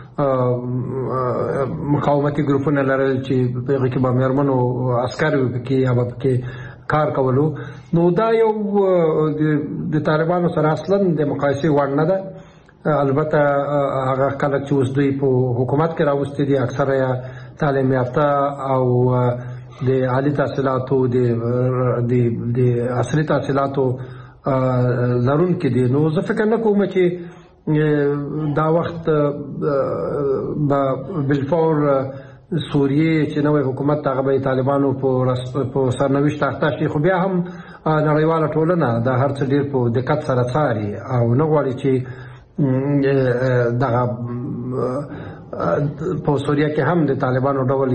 مقاومتي ګروپونه لرل چې په هغه کې به مېرمنو عسکر وي پکې یا به پکې کار کولو. نو دا یو د طالبانو سره اصلا د مقایسې وړ نه ده. البته هغه کله چې اوس دوی په حکومت کې راوستي دي اکثره تعلیم یافته او د عالي تحصیلاتو د عصري تحصیلاتو لرونکي دي. نو زه فکر نه کوم چې دا وخت به بالفور سوریه چې نوې حکومت هغه به طالبانو په سرنوشت اخته شي، خو بیا هم نړیواله ټولنه دا هر څه ډېر په دقت سره څاري او نه غواړي چې دغه په سوریه کې هم د طالبانو ډول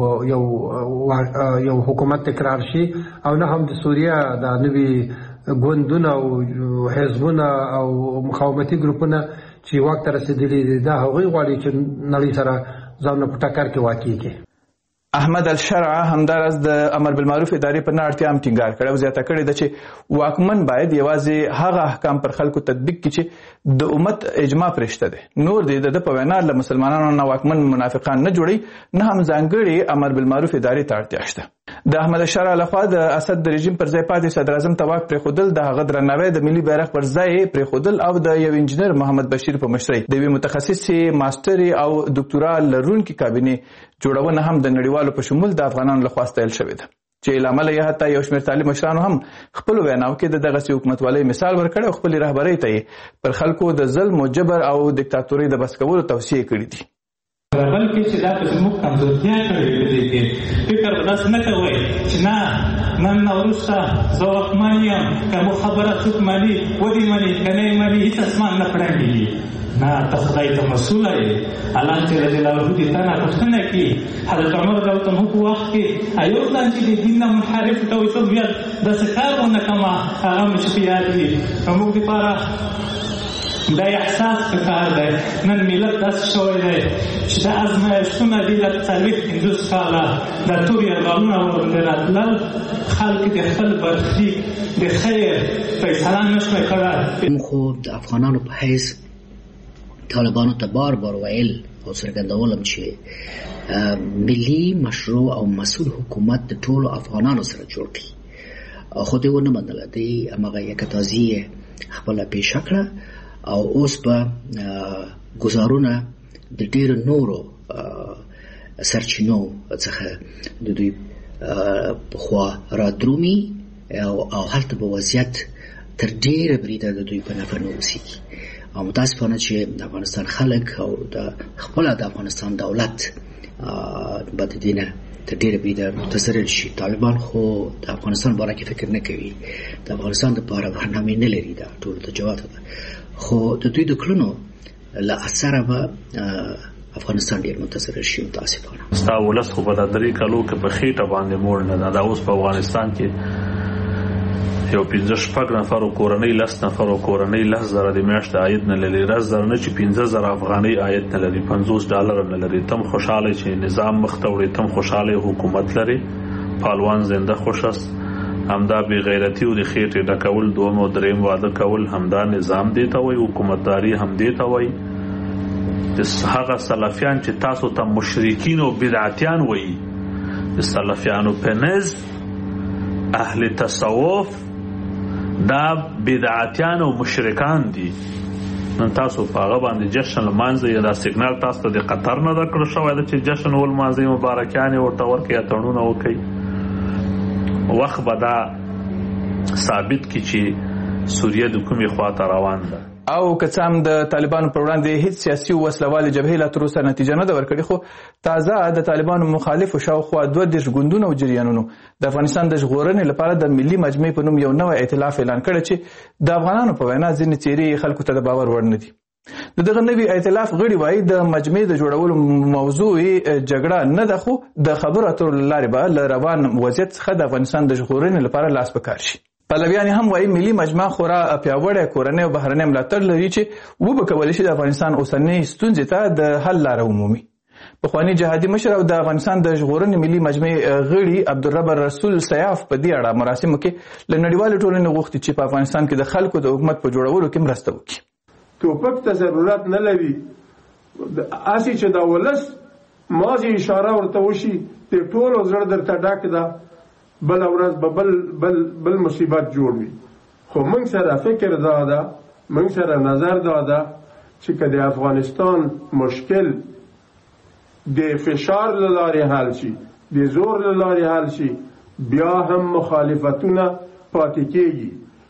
یو حکومت تکرار شي او نه هم د سوریه د نوي ګوندونه او حزبونه او مقاومتي ګروپونه چې واک ته رسېدلي دي دا هغوی غواړي چې نړۍ سره ځانونه په ټکر کې واقع کړي. احمد الشرع همداراز د امر بالمعروف ادارې په نه اړتیا هم ټینګار کړی او زیاته کړې ده چې واکمن باید یوازې هغه احکام پر خلکو تطبیق کړي چې د امت اجماع پرېشته دی. نور دی د په وینا له مسلمانانو نه واکمن منافقان نه جوړي، نه هم ځانګړې امر بالمعروف ادارې ته اړتیا شته. د احمد الشرع لخوا د اسد د رژیم پر ځای پاتې صدر اعظم ته واک پرېښودل، د هغه درناوی د ملي بیرغ پر ځای پرېښودل او د یو انجینر محمد بشیر په مشرۍ د یوې متخصصې ماسټري او ډاکټورا لرونکي کابینې جوړونه هم د نړیوالو په شمول د افغانانو لخوا ستایل شوې ده، چې له امله یې حتی یو شمېر طالب مشرانو هم خپلو ویناو کې د دغسې حکومتوالۍ مثال ورکړی او خپلې رهبرۍ ته یې پر خلکو د ظلم و جبر او دیکتاتورۍ د بس کولو توصیې کړي دي. بلکې چې دا په زموږ کمزورتیا کړې په دې کې فکر به داسې نه کوئ چې نه نن نه وروسته زه واکمن یم، که مو خبره څوک مني ودې مني که نه یې مني هېڅ اسمان نه پړنګېږي. نه ته خدای ته مسؤله یې، الله جل جلاله دې تا نه پوښتنه کړي. حضرت عمر رضی الله عنه په وخت کې یو پلان چې د دین نه منحرف ته وایي ته بیا داسې کار ونه کړمه هغه مې چې په یاد وي. زموږ دپاره دا احساس پکار دی. نن ملت داسې شوی دی چې دا ازمایښتونه دي لکه 40-50 کاله دا تور یرغلونه ورباندې راتلل، خلک د خپل برخلیک د خیر فیصله نه شوی کړی. خو د افغانانو په حیث طالبانو ته بار بار ویل او څرګندولم چې ملي مشروع او مسؤل حکومت د ټولو افغانانو سره جوړ کړي، خو دوی ونه منله. دوی هماغه یکتازي خپله پیشه کړه او اوس به ګزارونه د ډېرو نورو سرچینو څخه د دوی پخوا رادرومي او هلته به وضعیت تر ډېره بریده د دوی په نفع نه اوسېږي. او متاسفانه چې د افغانستان خلک او د خپله د افغانستان دولت به د دې نه تر ډېره بریده متضرر شي. طالبان خو د افغانستان باره کې فکر نه کوي، د افغانستان دپاره برنامې نه لري، دا ټولو ته جواب ده. خو د دوی د کړنو له اثره به افغانستان ډېر متضرر شي متاسفانه. ستا ولس خو په دا 3 کالو کې په خېټه باندې موړ نه ده. دا اوس په افغانستان کې یو 15-16 نفرو کورنۍ 10 نفرو کورنۍ 10,000 د میاشتې عاید نه لري، 10,000 نه چې 15,000 افغانۍ عاید نه لري، $50 نه لري. تم خوشحاله چې نظام مخ ته وړي، تم خوشحاله حکومت لري، پهلوان زنده خوش است. همدا بی غیرتی او د خېټې ډکول، دوم او دریم واده کول، همدا نظام دی ته وایي، حکومتداري هم دی ته وایي. د هغه سلفیان چې تاسو ته مشرکین او بدعتیان وایي، د سلفیانو په نزد اهل تصوف دا بدعتیان او مشرکان دي. نن تاسو په هغه باندې جشن لمانځئ. دا سیګنال تاسو ته د قطر نه درکړل شوی ده چې جشن ولمانځئ، مبارکیانې ورته ورکړئ، تړونونه وکړئ. وخت به دا ثابت کړي چې سوریه د کومې خواته روان ده. او که څه هم د طالبانو پر وړاندې هیڅ سیاسي او وسلوالې جبهې لا تر اوسه نتیجه نه ده ورکړې، خو تازه د طالبانو مخالفو شاوخوا 22 ګوندونو او جریانونو د افغانستان د ژغورنې لپاره د ملي مجمع په نوم یو نوی ائتلاف اعلان کړی چې د افغانانو په وینا ځینې څیرې خلکو ته د باور وړ نه دي. د دغه نوي ائتلاف غړي وایي د مجمع د جوړولو موضوع جګړه نه ده، خو د خبرو اترو له لارې به له روان وضعیت څخه د افغانستان د ژغورنې لپاره لاس په کار شي. پلویان هم وایي ملي مجمع خورا پیاوړی کورنۍ او بهرنۍ ملاتړ لري چې وبه کولی شي د افغانستان اوسنۍ ستونزې ته د حل لاره ومومي. پخواني جهادي مشر او د افغانستان د ژغورنې ملي مجمع غړي عبدالرب رسول سیاف په دې اړه مراسمو کې له نړیوالې ټولنې غوښتي چې په افغانستان کې د خلکو د حکومت په جوړولو کې مرسته وکړي. ټوپک ته ضرورت نه لري، هسې چې د ولس مازې اشاره ورته وشي د ټولو زړه درته ډک ده، بل ورځ به بل مصیبت جوړ وي. خو موږ سره فکر دا ده، موږ سره نظر دا ده چې که د افغانستان مشکل د فشار له لارې حل شي، د زور له لارې حل شي، بیا هم مخالفتونه پاتې کېږي.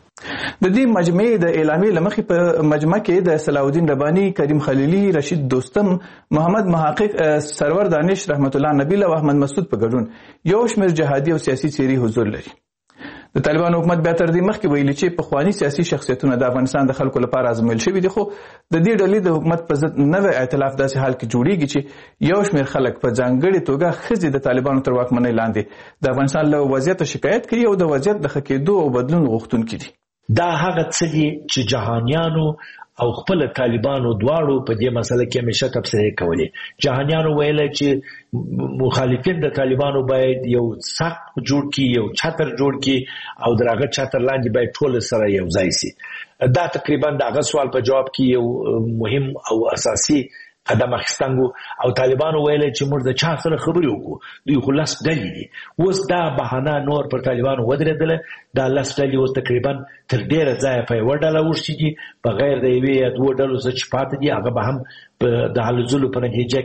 د دې مجمع د اعلامیې له مخې په مجمع کې د صلاح الدین رباني، کریم خلیلي، رشید دوستم، محمد محقق، سرور دانش، رحمت الله نبیل او احمد مسعود په ګډون یو شمېر جهادي او سیاسي څیرې حضور لري. د طالبانو حکومت بیا تر دې مخکې ویلي چې پخواني سیاسي شخصیتونه د افغانستان د خلکو لپاره ازمویل شوي دي، خو د دې ډلې د حکومت په ضد نوی ائتلاف داسې حال کې جوړیږي چې یو شمېر خلک په ځانګړې توګه ښځې د طالبانو تر واکمنۍ لاندې د افغانستان له وضعیته شکایت کوي او د وضعیت د ښه کېدو او بدلون غوښتونکي دي. دا هغه څه دي چې جهانیانو او خپل طالبانو دواړو په دې مسله کې همیشه تبصرې کولې. جهانیانو ویل چې مخالفین د طالبانو باید یو سقف جوړ کړي، یو چتر جوړ کړي او د هغه چتر لاندې باید ټول سره یو ځای سي. دا تقریبا د هغه سوال په جواب کې یو مهم او اساسي قدم اخیستنګو. او طالبانو ویل چې موږ د چا سره خبرې وکړو، دوی خو لس ډلې دي. اوس دا بهانه نور پر طالبانو ودرېدله، دا لس ډلې اوس تقریبا تر ډېره ځایه په یوه ډله اوښتي دي، بغیر د یوې یا دوو ډلو څخه چې پاتې دي هغه به هم د هلو ځلو په نتیجه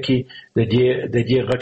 کې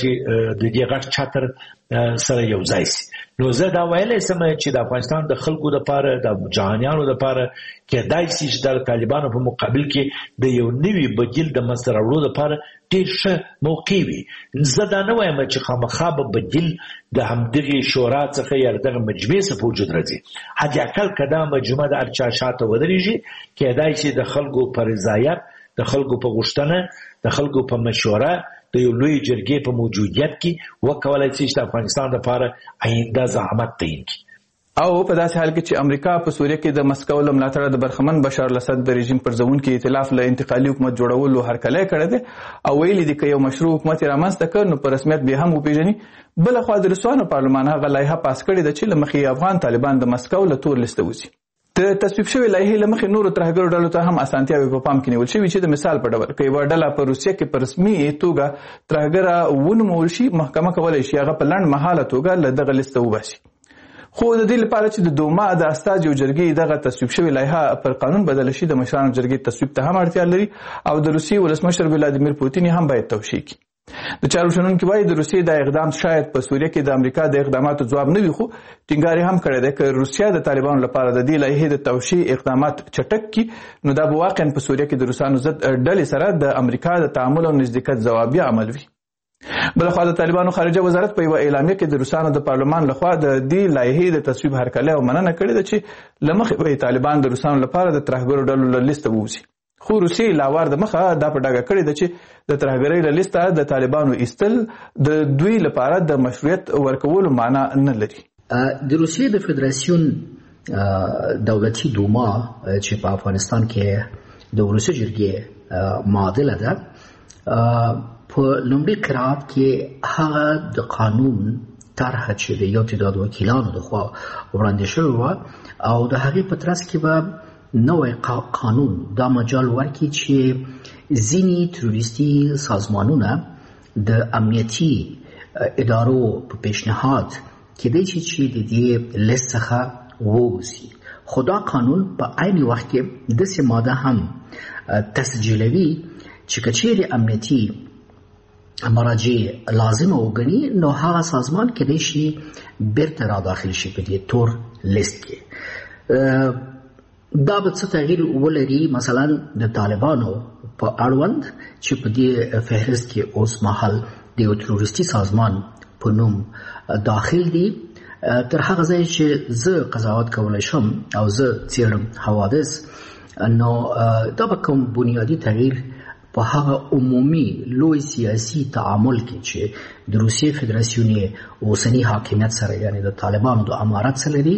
د دې غټ چتر سره یو ځای سي. نو زه دا ویلی سم چې د افغانستان د خلکو دپاره، د جهانیانو دپاره کېدای شي چې د طالبانو په مقابل کې د یو نوي بدیل د منځته راوړلو دپاره ډېر ښه موقع وي. زه دا نه وایم چې خامخا به بدیل د همدغې شورا څخه یا دغه مجمع څخه په وجود راځي. حد اقل که دا مجموعه د هر چا شاته ودرېږي، کېدای شي د خلکو په رضایت، د خلکو په غوښتنه، د خلکو په مشوره د یو لوی جرګې په موجودیت کې وکولای شي چې د افغانستان لپاره آینده زعامت تعیین کړي. او په داسې حال کې چې امریکا په سوریه کې د مسکو له ملاتړه د برخمن بشار الاسد د رژیم پر ځوونکي ائتلاف له انتقالي حکومت جوړولو هرکلی کړی دی او ویلي دي که یو مشروع حکومت یې رامنځته کړ نو په رسمیت بیا هم وپېژني. بلخوا د روسانو پارلمان هغه لایحه پاس کړې ده چې له مخې افغان طالبان د مسکو له تور لیسته وځي. د تصویب شوې لایحې له مخې نورو ترهګرو ډلو ته هم اسانتیاوې په پام کې نیول شوي چې د مثال په ډول که یوه ډله په روسیه کې په رسمي توګه ترهګره ونومول شي، محکمه کولی شي هغه په لنډ مهاله توګه له دغه لیسته وباسي. خو د دې لپاره چې د دوما د استازیو جرګې دغه تصویب شوې لایحه پر قانون بدله شي، د مشرانو جرګې تصویب ته هم اړتیا لري او د روسیې ولسمشر ولادیمیر پوتین هم باید توشیح کړي. د چارو شنونکي وایي د روسیې دا اقدام شاید په سوریه کې د امریکا د اقداماتو ځواب نه وي، خو ټینګار هم کړی دی که روسیه د طالبانو لپاره د دې لایحې د توشیح اقدامات چټک کړي نو دا به واقعا په سوریه کې د روسانو ضد ډلې سره د امریکا د تعامل او نزدېکت ځوابي عمل وي. بلخوا د طالبانو خارجه وزارت په یوه اعلامیه کې د روسانو د پارلمان لخوا د دې لایحې د تصویب هرکلی او مننه کړې ده چې له مخې به طالبان د روسانو لپاره د ترهګرو ډلو له لیسته ووځي. خو روسیې لاوار د مخه دا په ډاګه کړې ده چې د ترهګرۍ له لیسته د طالبانو ایستل د دوی لپاره د مشروعیت ورکولو معنا نه لري. د روسیې د فدراسیون دولتي دوما چې په افغانستان کې د ولسي جرګې معادله ده، په لومړي قرائت کې هغه د قانون طرحه چې د یو تعداد وکیلانو لخوا وړاندې شوې وه او د هغې په ترڅ کې به نوی قانون دا مجال ورکړي چې ځینې تروریستي سازمانونه د امنیتي ادارو په پیشنهاد کېدای شي چې د دې لیست څخه ووځي. خو دا قانون په عین وخت کې داسې ماده هم تسجیلوي چې که چیرې امنیتي مراجع لازمه وګڼي نو هغه سازمان کېدای شي بیرته را داخل شي په دې تور لیست کې. دا به څه تغییر ولري مثلا د طالبانو په اړوند چې په دې فهرست کې اوس مهال د یو تروریستي سازمان په نوم داخل دي. تر هغه ځای چې زه قضاوت کولی شم او زه څېړم حوادث نو دا به کوم بنیادي تغییر په هغه عمومي لوی سیاسي تعامل کې چې د روسیې فدراسیون اوسني حاکمیت سره یعنی د طالبانو د امارت سره لري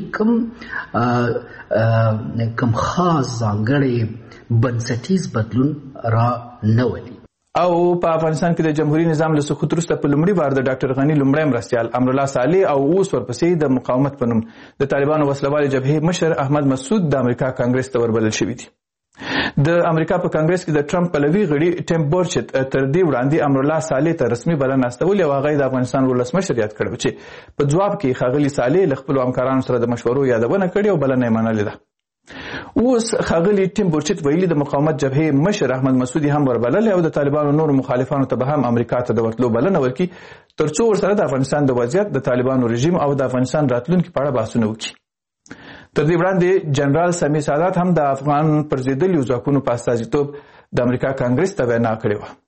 کوم خاص ځانګړی بنسټیز بدلون را نه ولي. او په افغانستان کې د جمهوریت نظام له سقوط وروسته په لومړي وار د ډاکټر غني لومړی مرستیال امرالله صالح او اوس ورپسې د مقاومت په نوم د طالبانو وسلوالې جبهې مشر احمد مسعود د امریکا کانګرس ته وربلل شوي دي. د امریکا په کانګرس کې د ټرمپ پلوي غړي ټیم بورچت تر دې وړاندې امرالله صالح ته رسمي بلنه استولې او هغه د افغانستان ولسمشر یاد کړو چې په ځواب کې ښاغلي صالح له خپلو همکارانو سره د مشورو یادونه کړې او بلنه یې منلې ده. اوس ښاغلي ټیم بورچت ویلي د مقاومت جبهې مشر احمد مسعود هم وربللی او د طالبانو نور مخالفانو ته به هم امریکا ته د ورتلو بلنه ورکړي ترڅو ورسره د افغانستان د وضعیت د طالبانو رژیم او د افغانستان راتلونکي په اړه بحثونه وکړي. تر دې وړاندې جنرال سمیع سادات هم د افغان پر ضدیو ځواکونو په استازیتوب د امریکا کانګرس ته وینا کړې وه.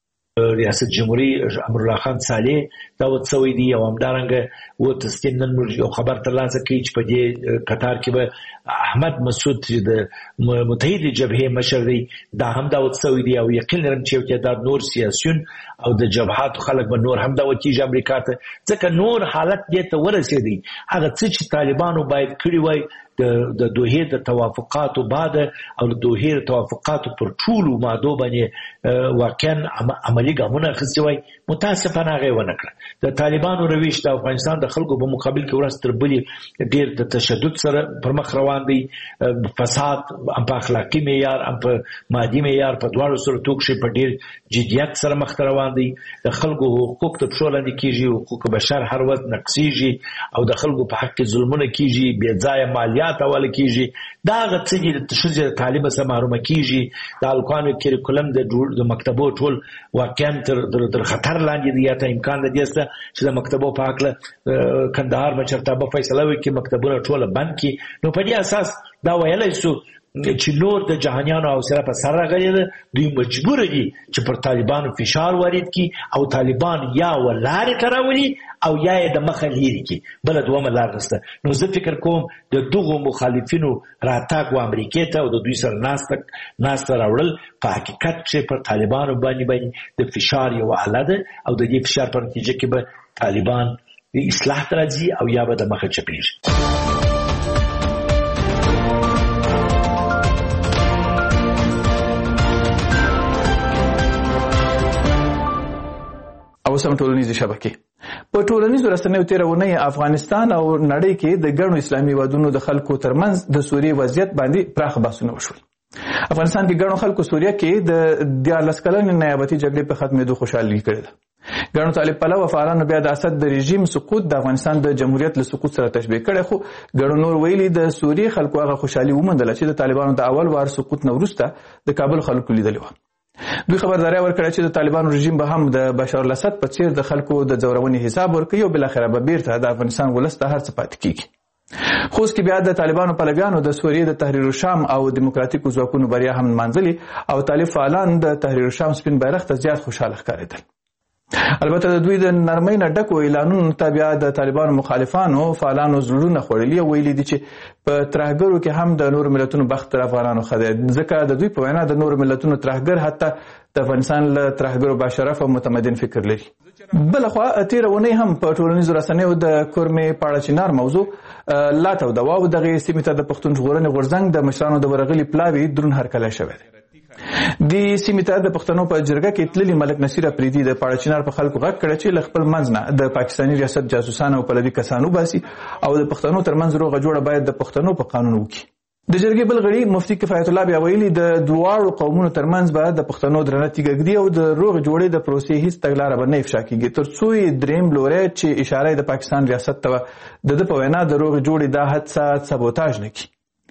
ریاست جمهوری امرالله خان صالح دا وڅوي دي او همدارنګه و تسکین نن موږ یو خبر ترلاسه کړي چې په دې قطار کې به احمد مسعود چې د متحده جبهه مشر دی دا هم دا وڅوي دي او یقین لرم چې دا نور سیاسيون او د جبهات خلک به نور هم دا وکیږي امریکا ته ځکه نور حالت دې ته ورسېدي هغه څه چې طالبانو باید کړی وای د دوحې د توافقاتو بعد او د دوحې د توافقاتو پر ټولو مادو باندې واقعا عملي ګامونه اخیستي وای متاسفانه هغه ونه کړه. د طالبانو رویش د افغانستان د خلکو په مقابل کې ورځ تر بلې ډېر د تشدد سره پر مخ روان دی. فساد هم په اخلاقي معیار هم په مادي معیار په دواړو سره توک شي په ډېر جدیت سره مخ روان دی. د خلکو حقوق ته پښو لاندې کیږي حقوق بشر هر وخت نقصيږي او د خلکو په حق کې ظلمونه کیږي بې ځایه مالیات حواله کیږي. دا غڅ چې د شوزه طالب سره محرومه کیږي د الکوانو کریکولم د مکتبو ټول واقعا تر خطر لاندې دی. یا ته امکان لري چې د مکتبو په حق کندهار مچرته به فیصله وکړي مکتبونه ټول بند کړي. نو په دې اساس دا ویلای شو چې نور د جهانیانو او سره په سر راغلي دوی مجبور دي چې پر طالبانو فشار وارد کړي او طالبان یا ولارې ته راولي او یا یې د مخه لرې کړي بله دومره لار نشته. نو زه فکر کوم د دغو مخالفینو راتګ و امریکې ته او د دوی سره ناسته راوړل په حقیقت چې پر طالبانو باندې د فشار یو آله ده او د دې فشار په نتیجه کې به طالبان اصلاح ته راځي او یا به د مخه چپېږي. او سم ټولنیزې شبکې په ټولنیزو رسنیو تېره اونۍ افغانستان او نړۍ کې د ګڼو اسلامي هېوادونو د خلکو ترمنځ د سوریې وضعیت باندې پراخ بحثونه وشول. افغانستان کې ګڼو خلکو سوریه کې د 14 کلنې نیابتي جګړې په ختمېدو خوشحالي کړې ده. ګڼو طالب پلوه فعالانو بیا د اسد د رژیم سقوط د افغانستان د جمهوریت له سقوط سره تشبیه کړی خو ګڼو نور ویلي د سوریې خلکو هغه خوشحالي وموندله چې د طالبانو د اول وار سقوط نه وروسته د کابل خلکو لیدلې وه. دوی خبرداري ورکړه چې د طالبانو رژیم به هم د بشار الاسد په څیر د خلکو د ځورونې حساب ورکوي او بالاخره به بیرته د افغانستان ولس ته هر څه پاتې کیږي. خو اوس کې بیا د طالبانو پلویانو د سوریې د تحریر الشام او دیموکراتیکو ځواکونو بریا هم نمانځلې او طالب فعالان د تحریر الشام سپین بیرغ ته زیات خوشحاله ښکارېدل. البته د دوی د نرمۍ نه ډکو اعلانونو ته بیا د طالبانو مخالفانو فعالانو زړونه خوړلي او ویلي دي چې په ترهګرو کې هم د نورو ملتونو بخت تر افغانانو ښه دی ځکه د دوی په وینا د نورو ملتونو ترهګر حتی د افغانستان له ترهګرو باشرف او متمدن فکر لري. بلخوا تېره اونۍ هم په ټولنیزو رسنیو د کورمې پاړه چنار موضوع لا تودوه او دغې سیمې ته د پښتون ژغورنې غورځنګ د مشرانو د ورغلي پلاوي دروند هرکلی شوی دی. د سیمې ته د پښتنو په جرګه کې تللي ملک نصیر اپریدي د پاړه چنار په خلکو غږ کړی چې له خپل منځ نه د پاکستاني ریاست جاسوسان او پلوي کسان وباسي او د پښتنو ترمنځ روغه جوړه باید د پښتنو په قانون وکړي. د جرګې بل غړي مفتي کفایت الله بیا ویلي د دواړو قومونو ترمنځ به د پښتنو درنه تیږه ږدي او د روغې جوړې د پروسې هیڅ تګلاره به نه افشا کیږي تر څو یې دریم لوری چې اشاره د پاکستان ریاست ته د په وینا د روغې جوړې دا حادثه سبوتاژ نه کړي.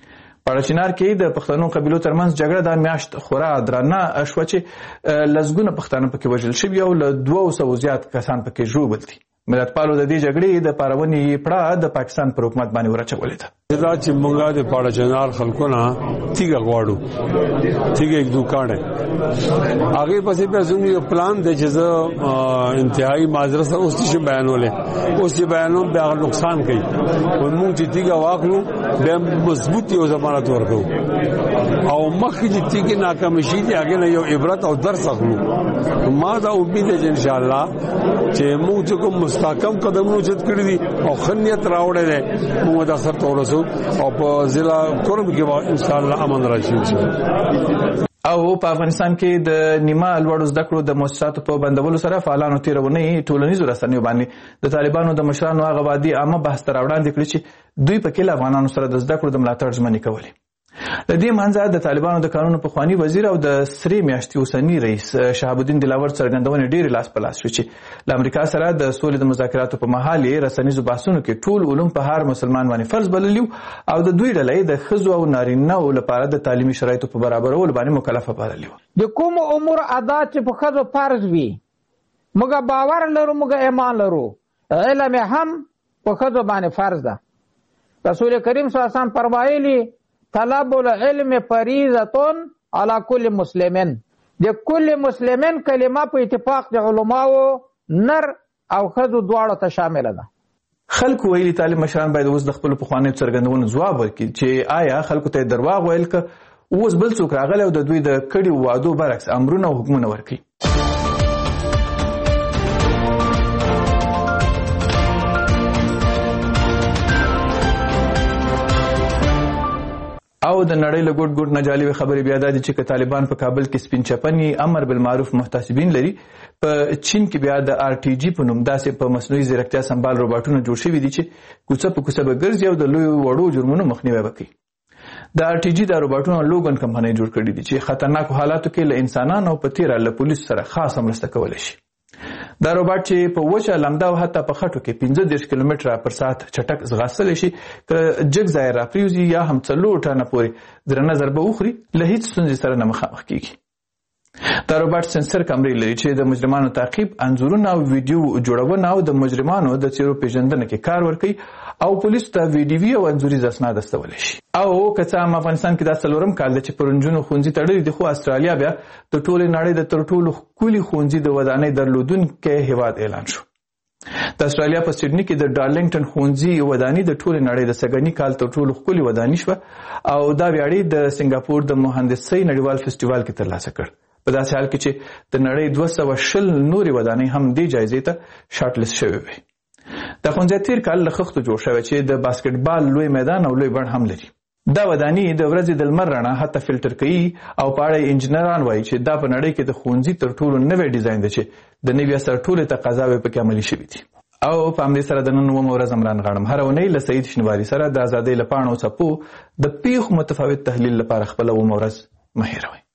پاړچینار کې د پښتنو قبیلو ترمنځ جګړه د میاشت خورا درنه شوه چې لسګونه پښتانه پکې وژل شوي او له 200 زیات کسان پکې ژوبل دي. ملتپالو د دې جګړې د پارونې پړه د پاکستان پر حکومت باندې ورچولې ده. دا چې مونږه د پاړچینار خلکو نه تیګه غواړو، تیګه یک دوکان ہے هغه پسې په زموږ یو پلان دی چې انتهایی معذرت سره اوس چې بیانولې اوس چې بیانوم به هغه نقصان کوي. مونږ چې تیګه واخلو به مضبوط یو ضمانت ورکو او مخکې چې تیګه ناکام شي دی هغه نه یو عبرت او درس اخلو. ما دا امید ده چې ان شاء الله چې موږ کوم مستحکم قدمونه چت کړی دي او خنیت راوړی دی موږ د اثر تورسو او په ضلع کورم کې ان شاء الله امن راشي. او په افغانستان کې د نیمه لوړو زده کړو د مؤسساتو په بندولو سره فعالانو تیرونې ټولنیزو رسنیو باندې د طالبانو د مشرانو هغه وادي عامه بحث ته راوړاندې کړي چې دوی په کې له افغانانو سره د زده کړو د ملاتړ ژمنې کولې. د دې منځه د طالبانو د قانون پخوانی وزیر او د سری میاشتې اوسنی رئیس شهاب الدین دلاور څرګندونې ډېرې لاس په لاس شوې چې له امریکا سره د سولې د مذاکراتو په مهال یې رسنیزو بحثونو کې ټول علوم په هر مسلمان باندې فرض بللي او د دوی ډله د ښځو او نارینه‌و لپاره د تعلیمي شرایطو په برابرولو باندې مکلفه بللي وه. د کوم امور ادا چې په ښځو فرض وي موږ باور لرو، موږ ایمان لرو، علم هم په ښځو باندې فرض ده. رسول کریم صلی الله علیه وسلم فرمایلی طلب العلم فریضة على كل مسلمین. د کل مسلمین کلمه په اتفاق د علماو نر او ښځو دواړو ته شامله ده. خلکو ویلي طالب مشران باید اوس د خپلو پخوانیو څرګندونو ځواب ورکړي چې آیا خلکو ته درواغ ویل که اوس بل څوک راغلی او د دوی د کړي وعدو برعکس امرونه او حکمونه ورکړي. او د نړۍ له ګوټ ګوټ نه جالبې خبرې بیا دا دي چې که طالبان په کابل کې سپین چپني امر بالمعروف محتسبین لري، په چین کې بیا د RPG په نوم داسې په مصنوعي ځیرکتیا سمبال روباټونه جوړ شوي دي چې کوڅه په کوڅه به ګرځي او د لویو وړو جرمونو مخنیوی به کوي. د RPG د روباټونو لوګن کمپنۍ جوړ کړي دي چې خطرناکو حالاتو کې له انسانانو په تیره له پولیسو سره خاصه مرسته کولی شي. دا روباټ چې په وچه لمده او حتی په خټو کې 15 کیلومتره پر ساعت چټک ځغاستلی شي، که جګ ځای راپریوزي یا هم 4 ټنه پورې درنه ضربه وخوري له هیڅ ستونزې سره نه مخامخ کیږي. دا روباټ سنسر کمرې لري چې د مجرمانو تعقیب، انځورونه او ویډیو جوړونه او د مجرمانو د څیرو پیژندنه کې کار ورکوي او پولیسو ته ویډیوي او انځوریز اسناد استولی شي. او که څه هم افغانستان کې دا 4م کال دی چې پر نجونو ښوونځي تړلي دي، خو استرالیا بیا د ټولې نړۍ د تر ټولو ښکلي ښوونځي د ودانۍ درلودونکی هیواد اعلان شو. د استرالیا په سیډني کې د ډارلنګټن ښوونځي ودانۍ د ټولې نړۍ د سږني کال تر ټولو ښکلي ودانۍ شوه او دا ویاړې د سنګاپور د مهندسۍ نړیوال فستیوال کې ترلاسه کړ. په داسې حال کې چې د نړۍ 220 نورې ودانۍ هم دې جایزې ته شارټ لیست شوې وې. دا ښوونځی تیر کال له خښتو جوړ شوی چې د باسکټبال لوی میدان او لوی بڼ هم لري. دا ودانۍ د ورځې د لمر رڼا حتی فلټر کوي او په اړه انجنیران وایي چې دا په نړۍ کې د ښوونځي تر ټولو نوی ډیزاین دی چې د نوي اثر ټولې تقاضاوې پکې عملي شوي دي. او په همدې سره د نن 9 ورځ عمران غاړم هره اونۍ له سعید شنواري سره د ازادۍ له پاڼو څپو د پیښو متفاوت تحلیل لپاره خپله 9 ورځ مه هېروئ.